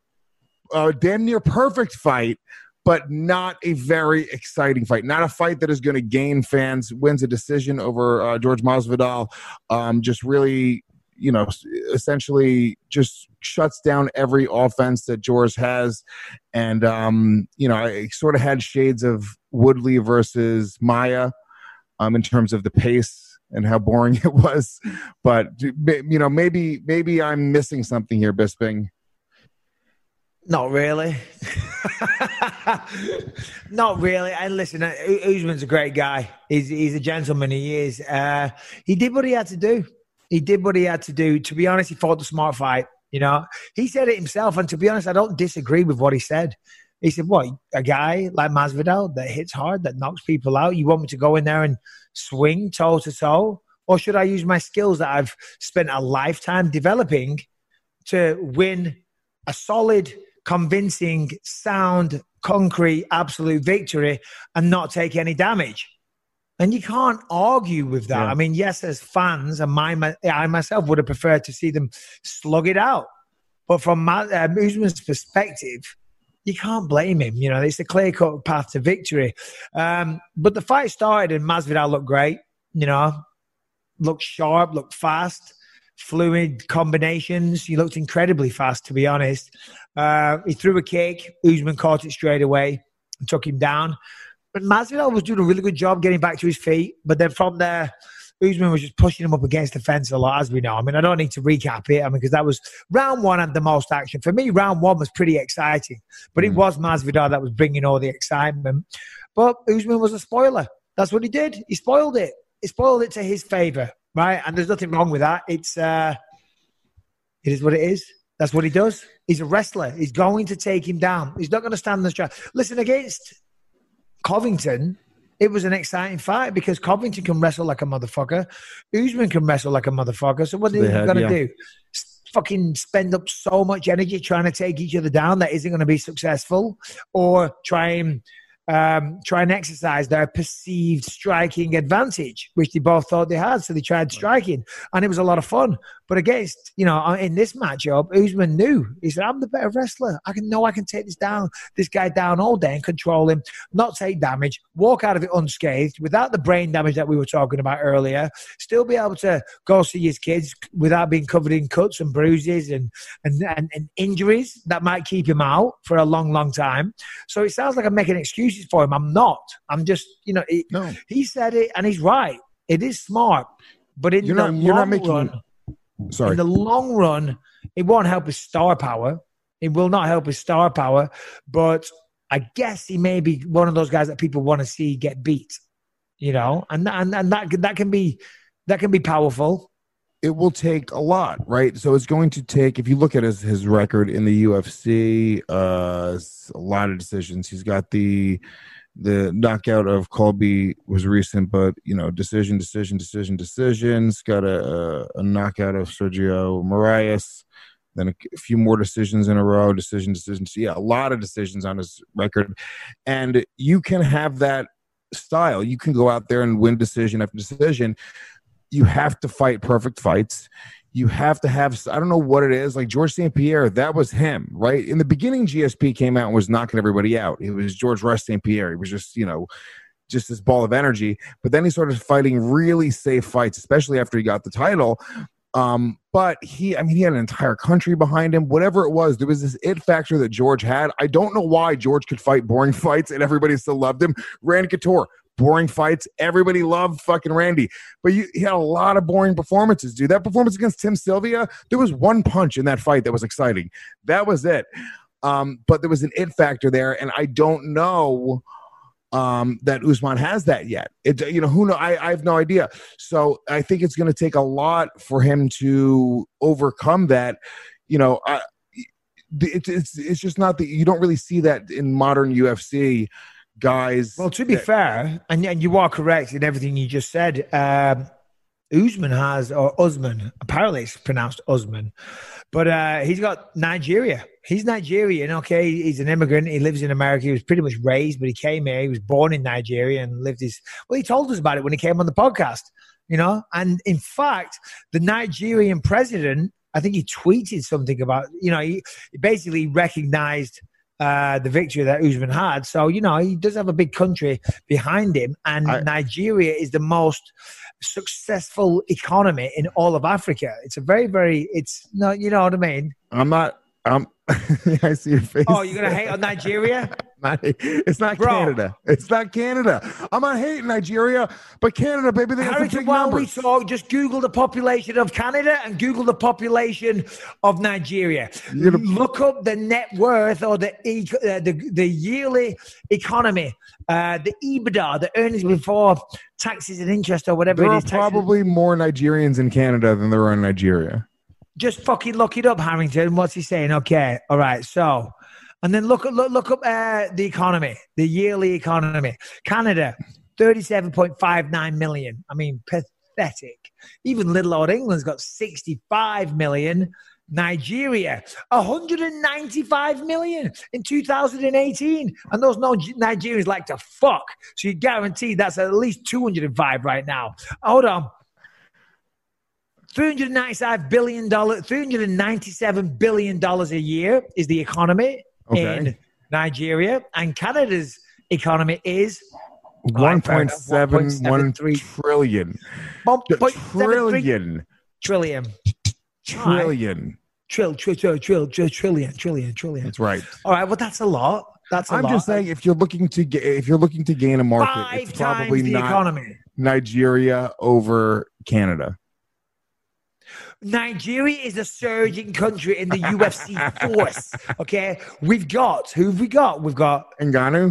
Damn near perfect fight, but not a very exciting fight. Not a fight that is going to gain fans. Wins a decision over George Masvidal. Just really, essentially just shuts down every offense that George has. And, I sort of had shades of Woodley versus Maya in terms of the pace and how boring it was. But, maybe I'm missing something here, Bisping. Not really. Not really. And listen, Usman's a great guy. He's a gentleman. He is. He did what he had to do. To be honest, he fought the smart fight. He said it himself. And to be honest, I don't disagree with what he said. He said, what, a guy like Masvidal that hits hard, that knocks people out, you want me to go in there and swing toe-to-toe? Or should I use my skills that I've spent a lifetime developing to win a solid, convincing, sound, concrete, absolute victory and not take any damage? And you can't argue with that. Yeah. I mean, yes, as fans, and I myself would have preferred to see them slug it out. But from Usman's perspective, you can't blame him. It's a clear-cut path to victory. But the fight started and Masvidal looked great. Looked sharp, looked fast, fluid combinations. He looked incredibly fast, to be honest. He threw a kick. Usman caught it straight away and took him down. But Masvidal was doing a really good job getting back to his feet. But then from there, Usman was just pushing him up against the fence a lot, as we know. I mean, I don't need to recap it. Because that was round one had the most action. For me, round one was pretty exciting. But it was Masvidal that was bringing all the excitement. But Usman was a spoiler. That's what he did. He spoiled it. He spoiled it to his favor, right? And there's nothing wrong with that. It is what it is. That's what he does. He's a wrestler. He's going to take him down. He's not going to stand the strap. Listen, against Covington, it was an exciting fight because Covington can wrestle like a motherfucker. Usman can wrestle like a motherfucker. So what are they going to do? Fucking spend up so much energy trying to take each other down that isn't going to be successful, or try and exercise their perceived striking advantage, which they both thought they had. So they tried striking, and it was a lot of fun. But against, in this matchup, Usman knew. He said, I'm the better wrestler. I can take this guy down all day and control him, not take damage, walk out of it unscathed, without the brain damage that we were talking about earlier, still be able to go see his kids without being covered in cuts and bruises and injuries that might keep him out for a long, long time. So it sounds like I'm making excuses for him. I'm not. I'm just, he said it and he's right. It is smart. But in the long run, Sorry. In the long run, it won't help his star power. It will not help his star power, but I guess he may be one of those guys that people want to see get beat, you know, and that can be powerful. It will take a lot, right? So it's going to take, if you look at his record in the UFC, a lot of decisions. He's got the knockout of Colby was recent, but you know, decisions. Got a knockout of Sergio Moraes. Then a few more decisions in a row, decisions. Yeah, a lot of decisions on his record. And you can have that style. You can go out there and win decision after decision. You have to fight perfect fights. You have to have, I don't know what it is, like George St. Pierre, that was him, right? In the beginning, GSP came out and was knocking everybody out. It was George Rush St. Pierre. He was just, you know, just this ball of energy. But then he started fighting really safe fights, especially after he got the title. But he had an entire country behind him. Whatever it was, there was this it factor that George had. I don't know why George could fight boring fights and everybody still loved him. Randy Couture, boring fights. Everybody loved fucking Randy. But he had a lot of boring performances, dude. That performance against Tim Sylvia, there was one punch in that fight that was exciting. That was it. But there was an it factor there, and I don't know that Usman has that yet. Who know? I have no idea. So I think it's going to take a lot for him to overcome that. You know, it's just not that you don't really see that in modern UFC guys. Well, to be fair, and you are correct in everything you just said. Usman has, or Usman, apparently it's pronounced Usman, but he's got Nigeria. He's Nigerian, okay? He's an immigrant. He lives in America. He was pretty much raised, but he came here. He was born in Nigeria and lived his... Well, he told us about it when he came on the podcast, you know? And in fact, the Nigerian president, I think he tweeted something about, you know, he basically recognized the victory that Usman had. So, you know, he does have a big country behind him. And Nigeria is the most successful economy in all of Africa. It's a very, very... No, you know what I mean? I see your face. Oh, you're going to hate on Nigeria? It's not Canada. It's not Canada. I'm not hating Nigeria, but Canada, baby, they have some big while numbers. we talk, just Google the population of Canada and Google the population of Nigeria. Look up the net worth or the yearly economy, the EBITDA, the earnings before taxes and interest or whatever it is. There are probably more Nigerians in Canada than there are in Nigeria. Just fucking look it up, Harrington. What's he saying? Okay. All right. So, and then look up the economy, the yearly economy. Canada, 37.59 million. I mean, pathetic. Even little old England's got 65 million. Nigeria, 195 million in 2018. And those Nigerians like to fuck. So you guarantee that's at least 205 right now. Hold on. $397 billion a year is the economy in Nigeria, and Canada's economy is 1.71 trillion. Trillion. That's right. All right, well, that's a lot. I'm just saying, if you're looking to gain a market, it's probably the not economy. Nigeria over Canada. Nigeria is a surging country in the UFC force. Okay, who have we got? We've got Ngannou.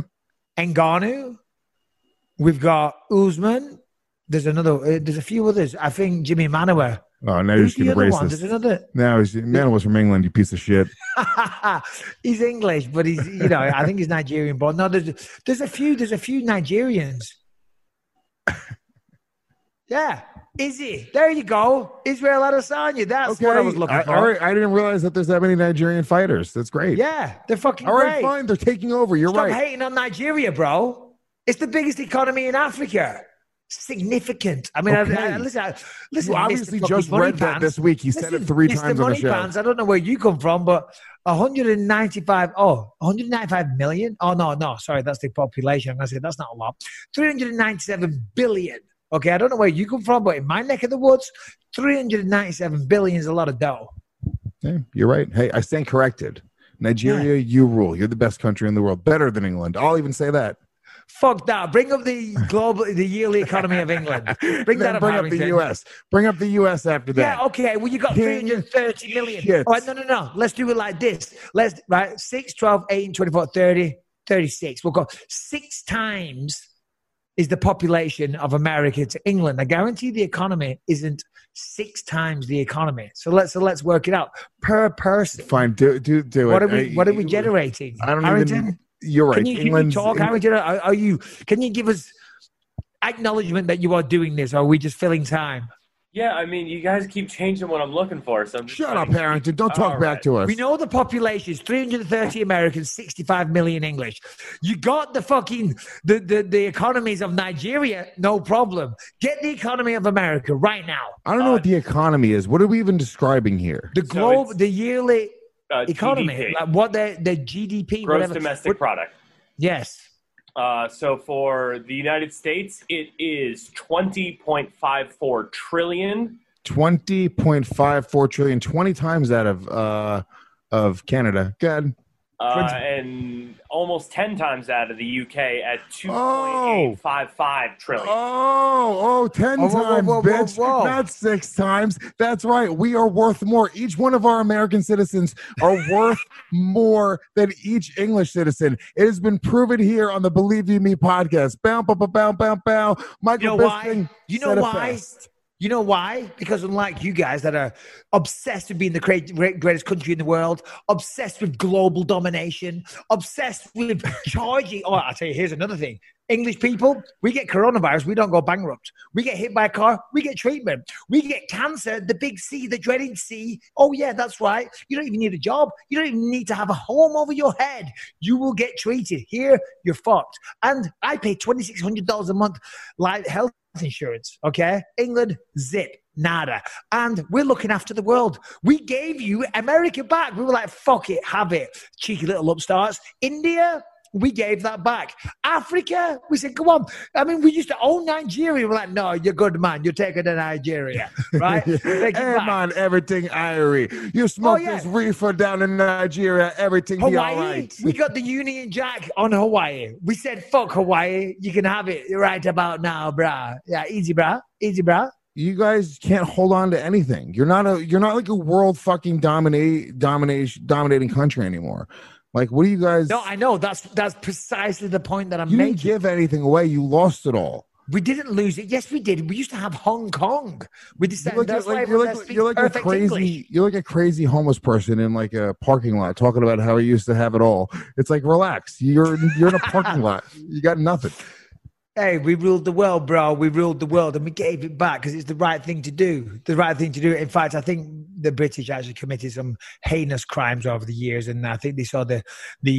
We've got Usman. There's a few others. I think Jimmy Manuwa. Oh, now you're just going to racist. There's another. No, Manuwa's from England. You piece of shit. He's English, but he's I think he's Nigerian. But no, there's a few Nigerians. Yeah. Izzy, there you go. Israel Adesanya. That's what I was looking for. All right. I didn't realize that there's that many Nigerian fighters. That's great. Yeah, they're fucking all right, great. Fine. They're taking over. You're Stop right. hating on Nigeria, bro. It's the biggest economy in Africa. Significant. I mean, listen. You obviously just read that this week. He said it 3 times on the show. I don't know where you come from, but 195 million? Oh, no. Sorry, that's the population. I'm going to say that's not a lot. 397 billion. Okay, I don't know where you come from, but in my neck of the woods, 397 billion is a lot of dough. Yeah, you're right. Hey, I stand corrected. Nigeria, you rule. You're the best country in the world. Better than England. I'll even say that. Fuck that. Bring up the yearly economy of England. Bring that up. Bring up the Harrington. U.S. Bring up the U.S. after that. Yeah, okay. Well, you got 330 million. Shit. All right, no. Let's do it like this. Let's, 6, 12, 18, 24, 30, 36. We'll go 6 times is the population of America to England. I guarantee the economy isn't 6 times the economy. So let's work it out per person. Fine, do it. What are we generating? I don't Harrington? even. You're right. Can you talk, Harrington? Are you? Can you give us acknowledgement that you are doing this, or are we just filling time? Yeah, I mean, you guys keep changing what I'm looking for. So I'm just Shut up, Harrington. Don't talk back to us. We know the population is 330 Americans, 65 million English. You got the fucking the economies of Nigeria, no problem. Get the economy of America right now. I don't know what the economy is. What are we even describing here? The yearly economy, GDP. like what the GDP, Gross whatever. domestic product. Yes. So for the United States, it is 20.54 trillion. 20.54 trillion, 20 times that of Canada. Good. And almost 10 times that of the UK at 2.855 trillion. 10 times, bitch. Whoa. Not 6 times. That's right. We are worth more. Each one of our American citizens are worth more than each English citizen. It has been proven here on the Believe You Me podcast. Bow, bow, bow, bow, bow, bow. Michael Bisping. You know why? You know why? Because unlike you guys that are obsessed with being the greatest country in the world, obsessed with global domination, obsessed with charging. Oh, I'll tell you, here's another thing. English people, we get coronavirus, we don't go bankrupt. We get hit by a car, we get treatment. We get cancer, the big C, the dreaded C. Oh, yeah, that's right. You don't even need a job. You don't even need to have a home over your head. You will get treated. Here, you're fucked. And I pay $2,600 a month like health insurance, okay? England, zip, nada. And we're looking after the world. We gave you America back. We were like, fuck it, have it. Cheeky little upstarts. India, we gave that back. Africa, we said, come on. I mean, we used to own Nigeria. We're like, no, you're good, man. You're taking to Nigeria, right? Hey, man, everything Irie. You smoke this reefer down in Nigeria, everything be all right. We got the Union Jack on Hawaii. We said, fuck Hawaii. You can have it right about now, brah. Yeah, easy, brah. Easy, brah. You guys can't hold on to anything. You're not like a world fucking dominating country anymore. Like, what do you guys? No, I know. That's precisely the point that I'm making. You making. didn't give anything away. You lost it all. We didn't lose it. Yes, we did. We used to have Hong Kong. We decided you're like a crazy homeless person in like a parking lot talking about how he used to have it all. It's like, relax. You're in a parking lot. You got nothing. Hey, we ruled the world, bro. We ruled the world, and we gave it back because it's the right thing to do. The right thing to do. In fact, I think the British actually committed some heinous crimes over the years, and I think they saw the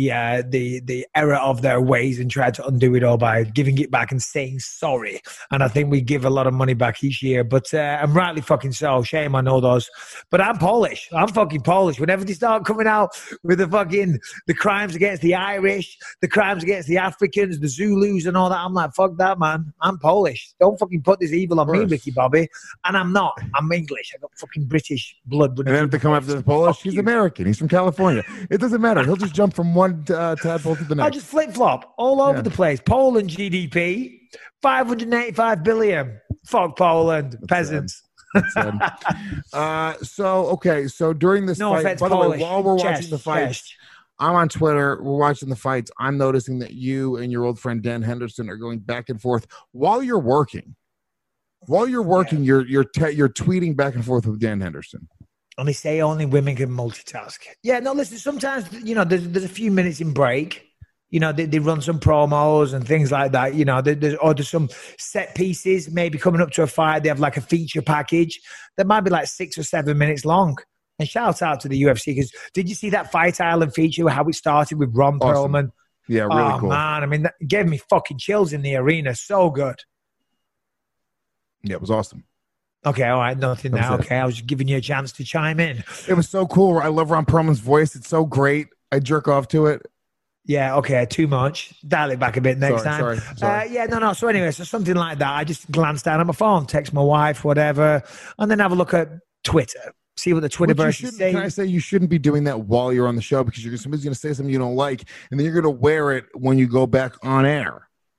error of their ways and tried to undo it all by giving it back and saying sorry. And I think we give a lot of money back each year, but I'm rightly fucking so. Shame on all those. But I'm Polish. I'm fucking Polish. Whenever they start coming out with the crimes against the Irish, the crimes against the Africans, the Zulus, and all that, I'm like, fuck that, man. I'm Polish. Don't fucking put this evil on me, Ricky Bobby. And I'm not. I'm English. I got fucking British blood. And then to come after the Polish, he's American. He's from California. It doesn't matter. He'll just jump from one tadpole to the next. I'll just flip flop all over the place. Poland GDP 585 billion. Fuck Poland, peasants. So during this fight, by the way, while we're watching the fights. I'm on Twitter. We're watching the fights. I'm noticing that you and your old friend Dan Henderson are going back and forth while you're working. While you're working, you're tweeting back and forth with Dan Henderson. And they say only women can multitask. Yeah, no, listen. Sometimes there's a few minutes in break. They run some promos and things like that. There's some set pieces maybe coming up to a fight. They have like a feature package that might be like 6 or 7 minutes long. And shout out to the UFC because did you see that Fight Island feature, how it started with Ron Perlman? Yeah, really cool. Man, I mean, that gave me fucking chills in the arena. So good. Yeah, it was awesome. Okay, all right, nothing now. Okay, I was just giving you a chance to chime in. It was so cool. I love Ron Perlman's voice. It's so great. I jerk off to it. Yeah, okay, too much. Dial it back a bit next time. Sorry. So anyway, so something like that. I just glance down at my phone, text my wife, whatever, and then have a look at Twitter. See what the Twitterverse is saying. Can I say you shouldn't be doing that while you're on the show because somebody's going to say something you don't like, and then you're going to wear it when you go back on air.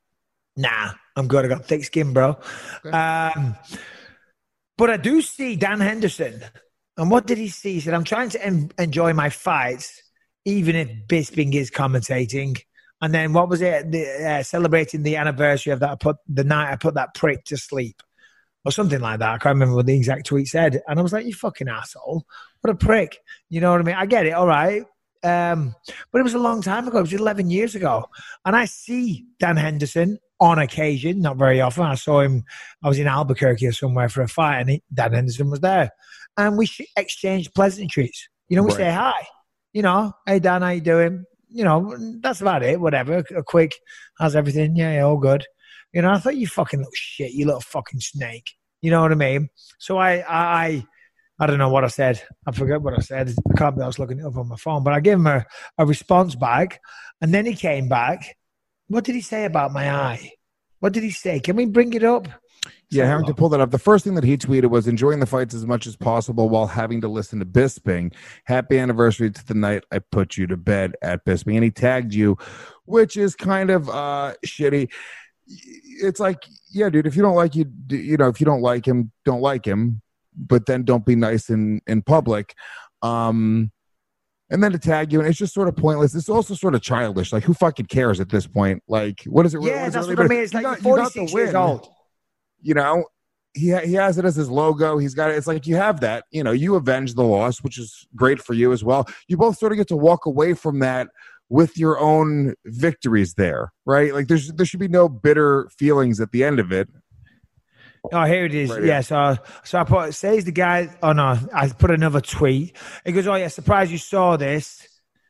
Nah, I'm good. I got thick skin, bro. Okay. But I do see Dan Henderson. And what did he see? He said, I'm trying to enjoy my fights, even if Bisping is commentating. And then what was it? Celebrating the anniversary of that. The night I put that prick to sleep. Or something like that. I can't remember what the exact tweet said. And I was like, you fucking asshole. What a prick. You know what I mean? I get it. All right. But it was a long time ago. It was 11 years ago. And I see Dan Henderson on occasion, not very often. I saw him. I was in Albuquerque or somewhere for a fight, and Dan Henderson was there. And we exchanged pleasantries. You know, we say hi. You know, hey, Dan, how you doing? You know, that's about it. Whatever. A quick, how's everything? Yeah, all good. You know, I thought, you fucking little shit, you little fucking snake. You know what I mean? So I don't know what I said. I forget what I said. I can't be. I was looking it up on my phone. But I gave him a response back. And then he came back. What did he say about my eye? What did he say? Can we bring it up? Yeah, having to pull that up. The first thing that he tweeted was enjoying the fights as much as possible while having to listen to Bisping. Happy anniversary to the night I put you to bed at Bisping. And he tagged you, which is kind of shitty. It's like, yeah, dude, if you don't like if you don't like him, don't like him, but then don't be nice in public. And then to tag you, and it's just sort of pointless. It's also sort of childish. Like, who fucking cares at this point? Like, what is it? Yeah, that's what I mean. It's like you're 46 years old. You know, he has it as his logo. He's got it. It's like you have that. You know, you avenge the loss, which is great for you as well. You both sort of get to walk away from that with your own victories there, right? Like there should be no bitter feelings at the end of it. Oh, here it is. Right, yeah, so I put, says the guy, oh no, I put another tweet. He goes, oh yeah, surprised you saw this.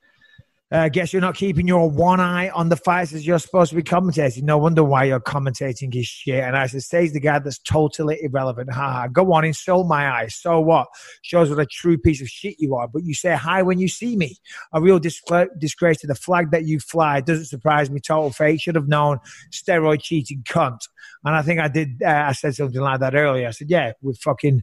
Guess you're not keeping your one eye on the fights as you're supposed to be commentating. No wonder why you're commentating his shit. And I said, says the guy that's totally irrelevant. Haha, go on, insult my eyes. So what? Shows what a true piece of shit you are. But you say hi when you see me. A real disgrace to the flag that you fly. Doesn't surprise me. Total fake. Should have known. Steroid cheating cunt. And I think I did. I said something like that earlier. I said, yeah, with fucking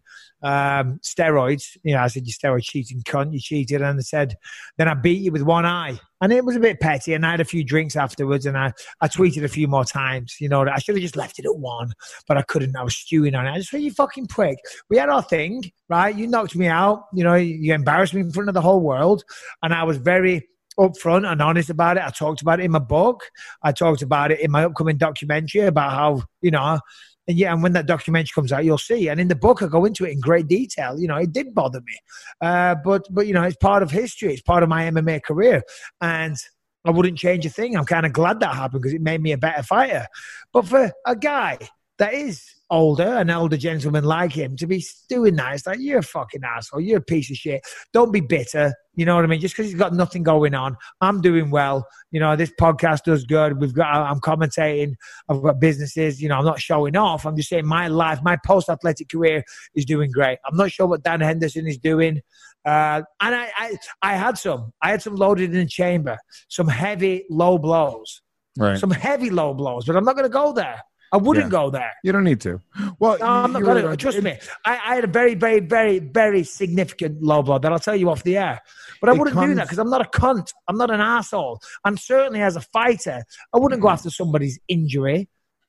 steroids. You know, I said, you steroid cheating cunt. You cheated. And they said, then I beat you with one eye. And it was a bit petty, and I had a few drinks afterwards, and I tweeted a few more times. You know, I should have just left it at one, but I couldn't. I was stewing on it. I just thought, you fucking prick. We had our thing, right? You knocked me out. You know, you embarrassed me in front of the whole world, and I was very upfront and honest about it. I talked about it in my book. I talked about it in my upcoming documentary about how, you know, and when that documentary comes out, you'll see. And in the book, I go into it in great detail. You know, it did bother me. But you know, it's part of history. It's part of my MMA career. And I wouldn't change a thing. I'm kind of glad that happened because it made me a better fighter. But for a guy that is older, an older gentleman like him, to be doing that, it's like, you're a fucking asshole. You're a piece of shit. Don't be bitter. You know what I mean? Just because he's got nothing going on. I'm doing well. You know, this podcast does good. I'm commentating. I've got businesses. You know, I'm not showing off. I'm just saying my life, my post-athletic career is doing great. I'm not sure what Dan Henderson is doing. And I had some loaded in the chamber, some heavy low blows. Right. Some heavy low blows, but I'm not going to go there. I wouldn't go there. You don't need to. Well, no, I'm not going to. Trust me. I had a very, very, very, very significant low blow that I'll tell you off the air. But I wouldn't do that because I'm not a cunt. I'm not an asshole. And certainly as a fighter, I wouldn't go after somebody's injury.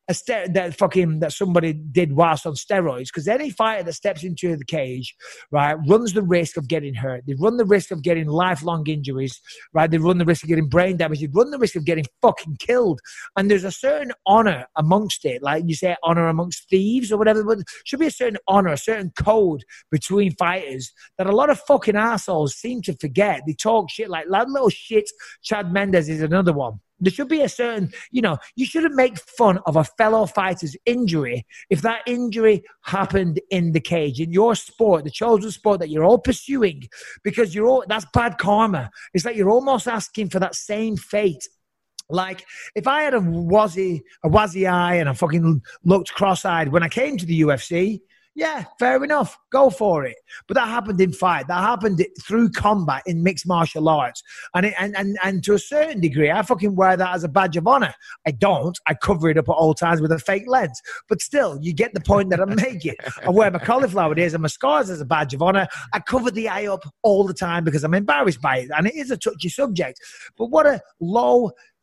That somebody did whilst on steroids, because any fighter that steps into the cage, right, runs the risk of getting hurt. They run the risk of getting lifelong injuries, right? They run the risk of getting brain damage. They run the risk of getting fucking killed. And there's a certain honor amongst it, like you say, honor amongst thieves or whatever. But there should be a certain honor, a certain code between fighters that a lot of fucking assholes seem to forget. They talk shit like that little shit. Chad Mendes is another one. There should be a certain, you know, you shouldn't make fun of a fellow fighter's injury if that injury happened in the cage, in your sport, the chosen sport that you're all pursuing, because that's bad karma. It's like you're almost asking for that same fate. Like, if I had a wazzy eye and I fucking looked cross-eyed when I came to the UFC, yeah, fair enough. Go for it. But that happened in fight. That happened through combat in mixed martial arts. And to a certain degree, I fucking wear that as a badge of honor. I don't. I cover it up at all times with a fake lens. But still, you get the point that I'm making. I wear my cauliflower ears and my scars as a badge of honor. I cover the eye up all the time because I'm embarrassed by it. And it is a touchy subject. But what a low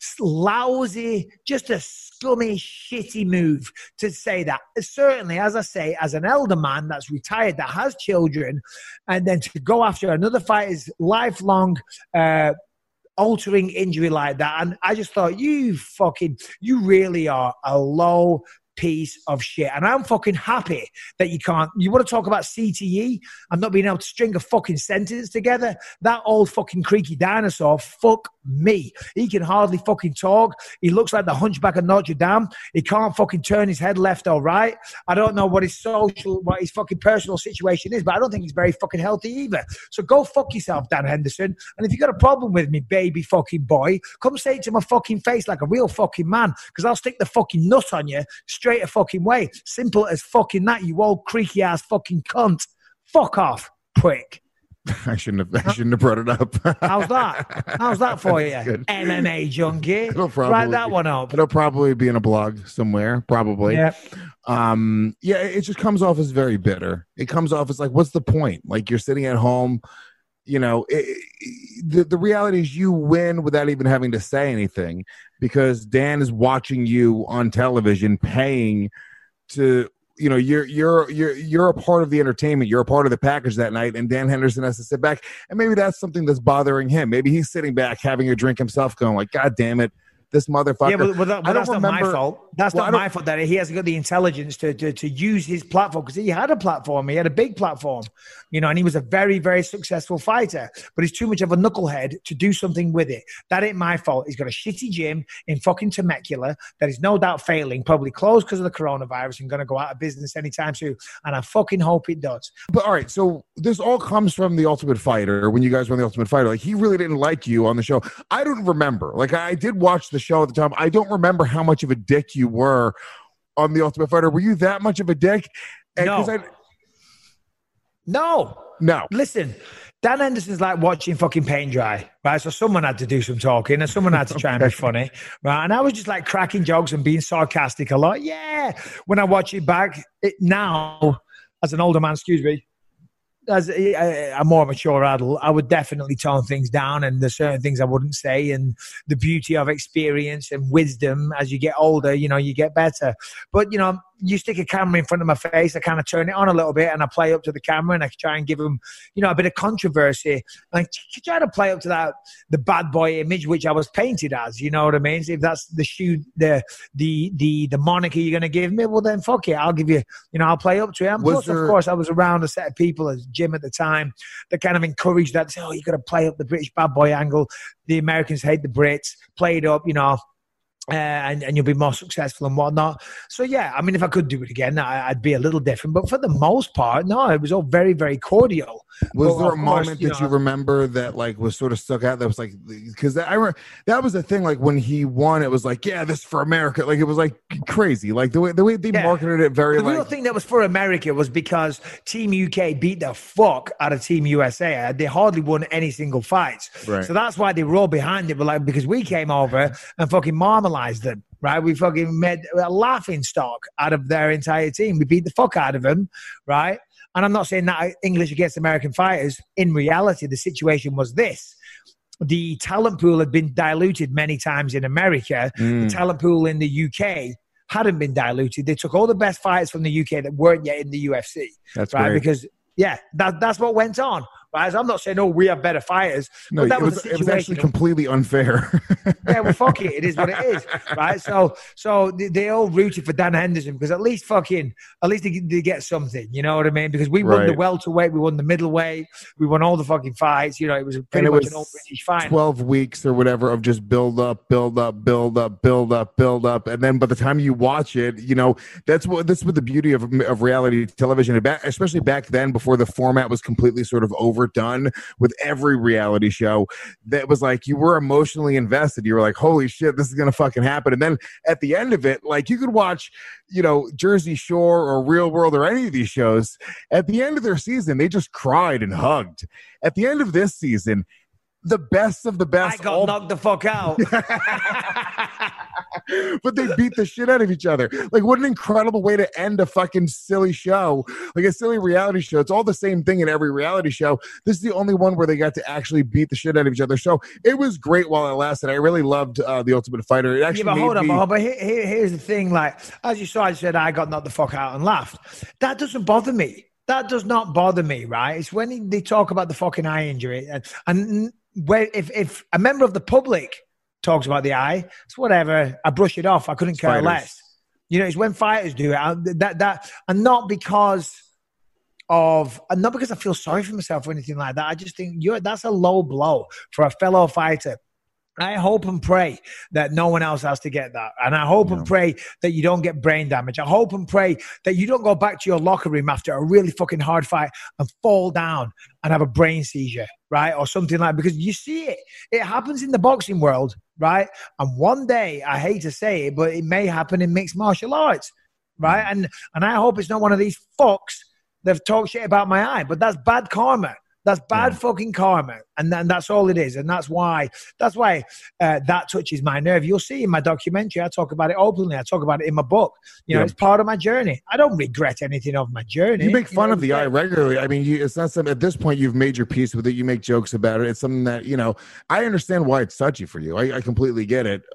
lousy, just a scummy, shitty move to say that. Certainly, as I say, as an elder man that's retired, that has children, and then to go after another fighter's lifelong altering injury like that. And I just thought, you really are a low piece of shit. And I'm fucking happy that you want to talk about CTE and not being able to string a fucking sentence together? That old fucking creaky dinosaur, fuck me. He can hardly fucking talk. He looks like the Hunchback of Notre Dame. He can't fucking turn his head left or right. I don't know what his fucking personal situation is, but I don't think he's very fucking healthy either. So go fuck yourself, Dan Henderson. And if you got a problem with me, baby fucking boy, come say it to my fucking face like a real fucking man, because I'll stick the fucking nut on you straight a fucking way. Simple as fucking that, you old creaky ass fucking cunt. Fuck off, prick. I shouldn't have brought it up. How's that for you? MMA junkie. Write that one up. It'll probably be in a blog somewhere, probably. Yeah. It just comes off as very bitter. It comes off as like, what's the point? Like, you're sitting at home, you know, the reality is you win without even having to say anything, because Dan is watching you on television, paying to, you know, you're a part of the entertainment. You're a part of the package that night, and Dan Henderson has to sit back. And maybe that's something that's bothering him. Maybe he's sitting back having a drink himself, going like, God damn it, this motherfucker. Yeah, but that's not my fault. That's not my fault that he hasn't got the intelligence to use his platform, because he had a platform. He had a big platform, you know, and he was a very, very successful fighter. But he's too much of a knucklehead to do something with it. That ain't my fault. He's got a shitty gym in fucking Temecula that is no doubt failing, probably closed because of the coronavirus, and going to go out of business anytime soon. And I fucking hope it does. But all right, so this all comes from The Ultimate Fighter. When you guys were on The Ultimate Fighter, like, he really didn't like you on the show. I don't remember. Like, I did watch the show at the time. I don't remember how much of a dick you were on The Ultimate Fighter. Were you that much of a dick? No. Listen, Dan Henderson's like watching fucking paint dry, right? So someone had to do some talking, and someone had to try and be funny, right? And I was just like cracking jokes and being sarcastic a lot. Yeah. When I watch it back now, as an older man, as a more mature adult, I would definitely tone things down, and there's certain things I wouldn't say, and the beauty of experience and wisdom as you get older, you know, you get better. But, you know, you stick a camera in front of my face, I kind of turn it on a little bit, and I play up to the camera, and I try and give them, you know, a bit of controversy. Like, try to play up to that, the bad boy image, which I was painted as, you know what I mean? So if that's the moniker you're going to give me, well, then fuck it. I'll give you, you know, I'll play up to it. And plus, of course, I was around a set of people as Jim at the time that kind of encouraged that, say, oh, you got to play up the British bad boy angle. The Americans hate the Brits. Play it up, you know. And you'll be more successful and whatnot. So, yeah, I mean, if I could do it again, I'd be a little different. But for the most part, no, it was all very, very cordial. Was there a moment that you remember that, like, was sort of stuck out that was like, because that was the thing, like, when he won, it was like, yeah, this is for America. Like, it was like crazy. Like, the way they marketed it very, the real thing that was for America was because Team UK beat the fuck out of Team USA. They hardly won any single fights. Right. So that's why they were all behind it. But, like, because we came over and fucking marmalade them, right? We fucking made a laughing stock out of their entire team. We beat the fuck out of them, right? And I'm not saying that English against American fighters. In reality, the situation was this. The talent pool had been diluted many times in America. The talent pool in the UK hadn't been diluted. They took all the best fighters from the UK that weren't yet in the UFC. That's right. Great. Because, yeah, that's what went on. Right? So I'm not saying, oh, we have better fighters. No, but it was actually completely unfair. Yeah, well, fuck it. It is what it is, right? So they all rooted for Dan Henderson because at least they get something. You know what I mean? Because we won the welterweight, we won the middleweight, we won all the fucking fights. You know, it was pretty much an all British fight. 12 weeks or whatever of just build up, and then by the time you watch it, you know, that's what the beauty of reality television, especially back then before the format was completely sort of overdone with every reality show. That was like you were emotionally invested. You were like, holy shit, this is gonna fucking happen. And then at the end of it, like, you could watch, you know, Jersey Shore or Real World or any of these shows. At the end of their season, they just cried and hugged. At the end of this season, the best of the best. I got knocked the fuck out. but they beat the shit out of each other. Like, what an incredible way to end a fucking silly show, like a silly reality show. It's all the same thing in every reality show. This is the only one where they got to actually beat the shit out of each other. So it was great while it lasted. I really loved The Ultimate Fighter. It actually but here's the thing. Like, as you saw, I said I got knocked the fuck out and laughed. That doesn't bother me. That does not bother me, right? It's when they talk about the fucking eye injury, and where if a member of the public talks about the eye, it's whatever. I brush it off. I couldn't care less. You know, it's when fighters do it. And not because I feel sorry for myself or anything like that. I just think that's a low blow for a fellow fighter. I hope and pray that no one else has to get that. And I hope and pray that you don't get brain damage. I hope and pray that you don't go back to your locker room after a really fucking hard fight and fall down and have a brain seizure, right? Or something like that. Because you see it. It happens in the boxing world, right? And one day, I hate to say it, but it may happen in mixed martial arts, right? And I hope it's not one of these fucks that have talked shit about my eye. But that's bad karma. That's bad fucking karma, and that's all it is, and that's why that touches my nerve. You'll see in my documentary, I talk about it openly. I talk about it in my book. You know, it's part of my journey. I don't regret anything of my journey. You make fun of the eye regularly. I mean, it's not something. At this point, you've made your peace with it. You make jokes about it. It's something that I understand why it's touchy for you. I completely get it.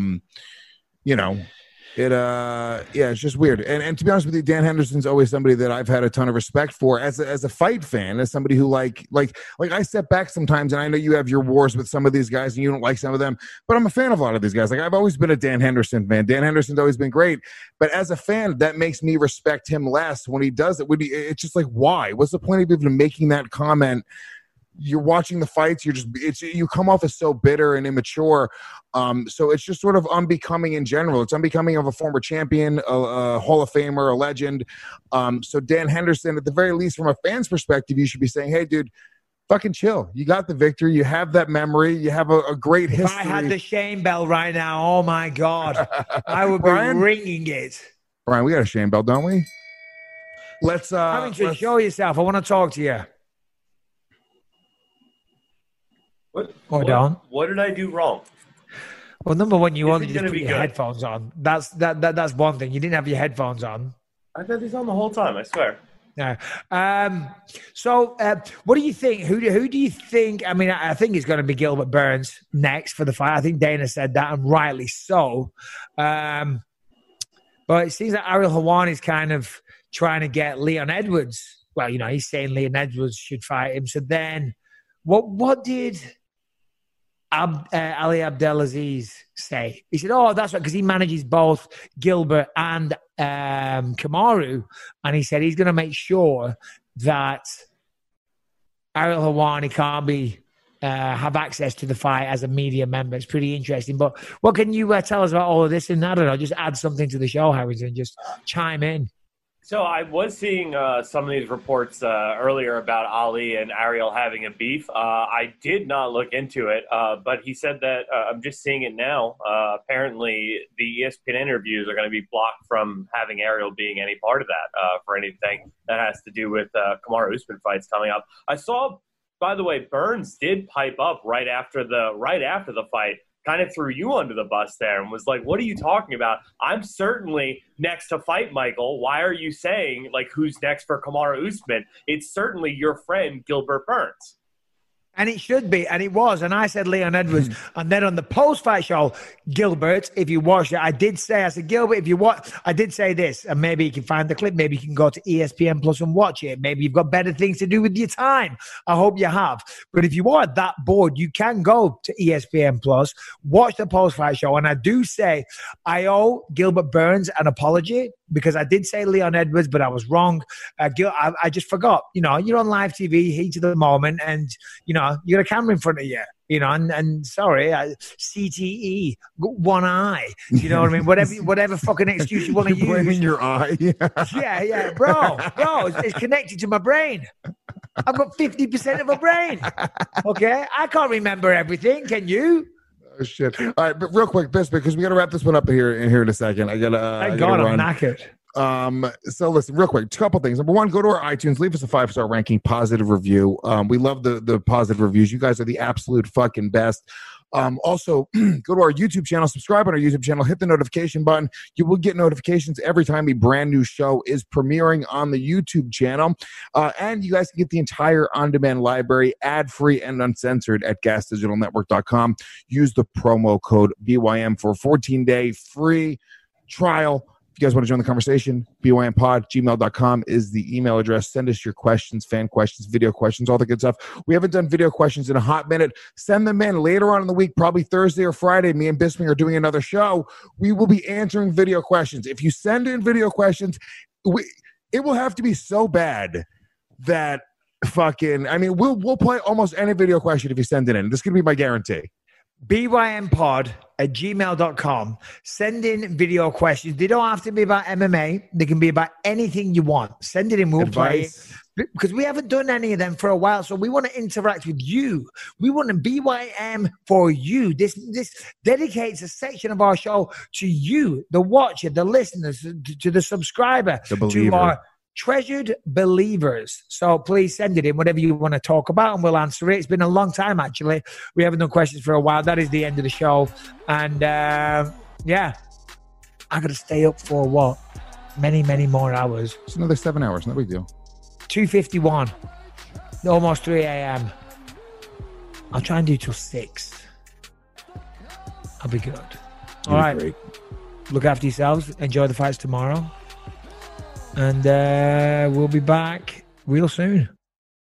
It's just weird. And to be honest with you, Dan Henderson's always somebody that I've had a ton of respect for as a fight fan, as somebody who like I step back sometimes, and I know you have your wars with some of these guys and you don't like some of them, but I'm a fan of a lot of these guys. Like, I've always been a Dan Henderson fan. Dan Henderson's always been great, but as a fan, that makes me respect him less when he does it. It's just like, why? What's the point of even making that comment? You're watching the fights. You come off as so bitter and immature. So it's just sort of unbecoming in general. It's unbecoming of a former champion, a Hall of Famer, a legend. So Dan Henderson, at the very least, from a fan's perspective, you should be saying, hey, dude, fucking chill. You got the victory. You have that memory. You have a great history. If I had the shame bell right now, oh my God, I would be ringing it. Brian, we got a shame bell, don't we? Let's show yourself. I want to talk to you. What did I do wrong? Well, number one, you only just put your headphones on. That's one thing. You didn't have your headphones on. I had these on the whole time, I swear. No. So what do you think? Who do you think? I mean, I think it's going to be Gilbert Burns next for the fight. I think Dana said that, and rightly so. But it seems that Ariel Helwani is kind of trying to get Leon Edwards. Well, he's saying Leon Edwards should fight him. So then what did Ali Abdelaziz say? He said, that's right, because he manages both Gilbert and Kamaru, and he said he's going to make sure that Ariel Helwani can't have access to the fight as a media member. It's pretty interesting. But what can you tell us about all of this? And I don't know, just add something to the show, Harrington. Just chime in. So I was seeing some of these reports earlier about Ali and Ariel having a beef. I did not look into it, but he said that I'm just seeing it now. Apparently, the ESPN interviews are going to be blocked from having Ariel being any part of that for anything that has to do with Kamaru Usman fights coming up. I saw, by the way, Burns did pipe up right after the fight. Kind of threw you under the bus there and was like, what are you talking about? I'm certainly next to fight Michael. Why are you saying, who's next for Kamaru Usman? It's certainly your friend, Gilbert Burns. And it should be, and it was. And I said Leon Edwards. And then on the post-fight show, Gilbert, if you watched it, I said, Gilbert, if you watch, I did say this, and maybe you can find the clip. Maybe you can go to ESPN Plus and watch it. Maybe you've got better things to do with your time. I hope you have. But if you are that bored, you can go to ESPN Plus, watch the post-fight show. And I do say I owe Gilbert Burns an apology, because I did say Leon Edwards, but I was wrong. I just forgot. You're on live TV, heat of the moment, and, you got a camera in front of you, and sorry, CTE, one eye. You know what I mean? Whatever fucking excuse you want to use. Blaming your eye. Yeah, bro, it's connected to my brain. I've got 50% of a brain. Okay, I can't remember everything. Can you? Oh, shit. All right, but real quick, Bisping, because we got to wrap this one up here in a second. Thank God I'm knackered. So listen, real quick, a couple things. Number one, go to our iTunes, leave us a 5-star ranking, positive review. We love the positive reviews. You guys are the absolute fucking best. Also, go to our YouTube channel, subscribe on our YouTube channel, hit the notification button. You will get notifications every time a brand new show is premiering on the YouTube channel. And you guys can get the entire on-demand library ad-free and uncensored at gasdigitalnetwork.com. Use the promo code BYM for a 14-day free trial. If you guys want to join the conversation, bympod@gmail.com is the email address. Send us your questions, fan questions, video questions, all the good stuff. We haven't done video questions in a hot minute. Send them in later on in the week, probably Thursday or Friday. Me and Bisping are doing another show. We will be answering video questions. If you send in video questions, it will have to be so bad that we'll play almost any video question if you send it in. This is going to be my guarantee. bympod@gmail.com. Send in video questions. They don't have to be about MMA. They can be about anything you want. Send it in. We'll play it. Because we haven't done any of them for a while, so we want to interact with you. We want to BYM for you. This dedicates a section of our show to you, the watcher, the listeners, to the subscriber, to our treasured believers. So please send it in, whatever you want to talk about, and we'll answer it. It's been a long time, actually. We haven't done questions for a while. That is the end of the show. And I got to stay up for what? Many, many more hours. It's another 7 hours. No big deal. 2:51. Almost 3 a.m. I'll try and do till 6. I'll be good. All right. Great. Look after yourselves. Enjoy the fights tomorrow. And we'll be back real soon.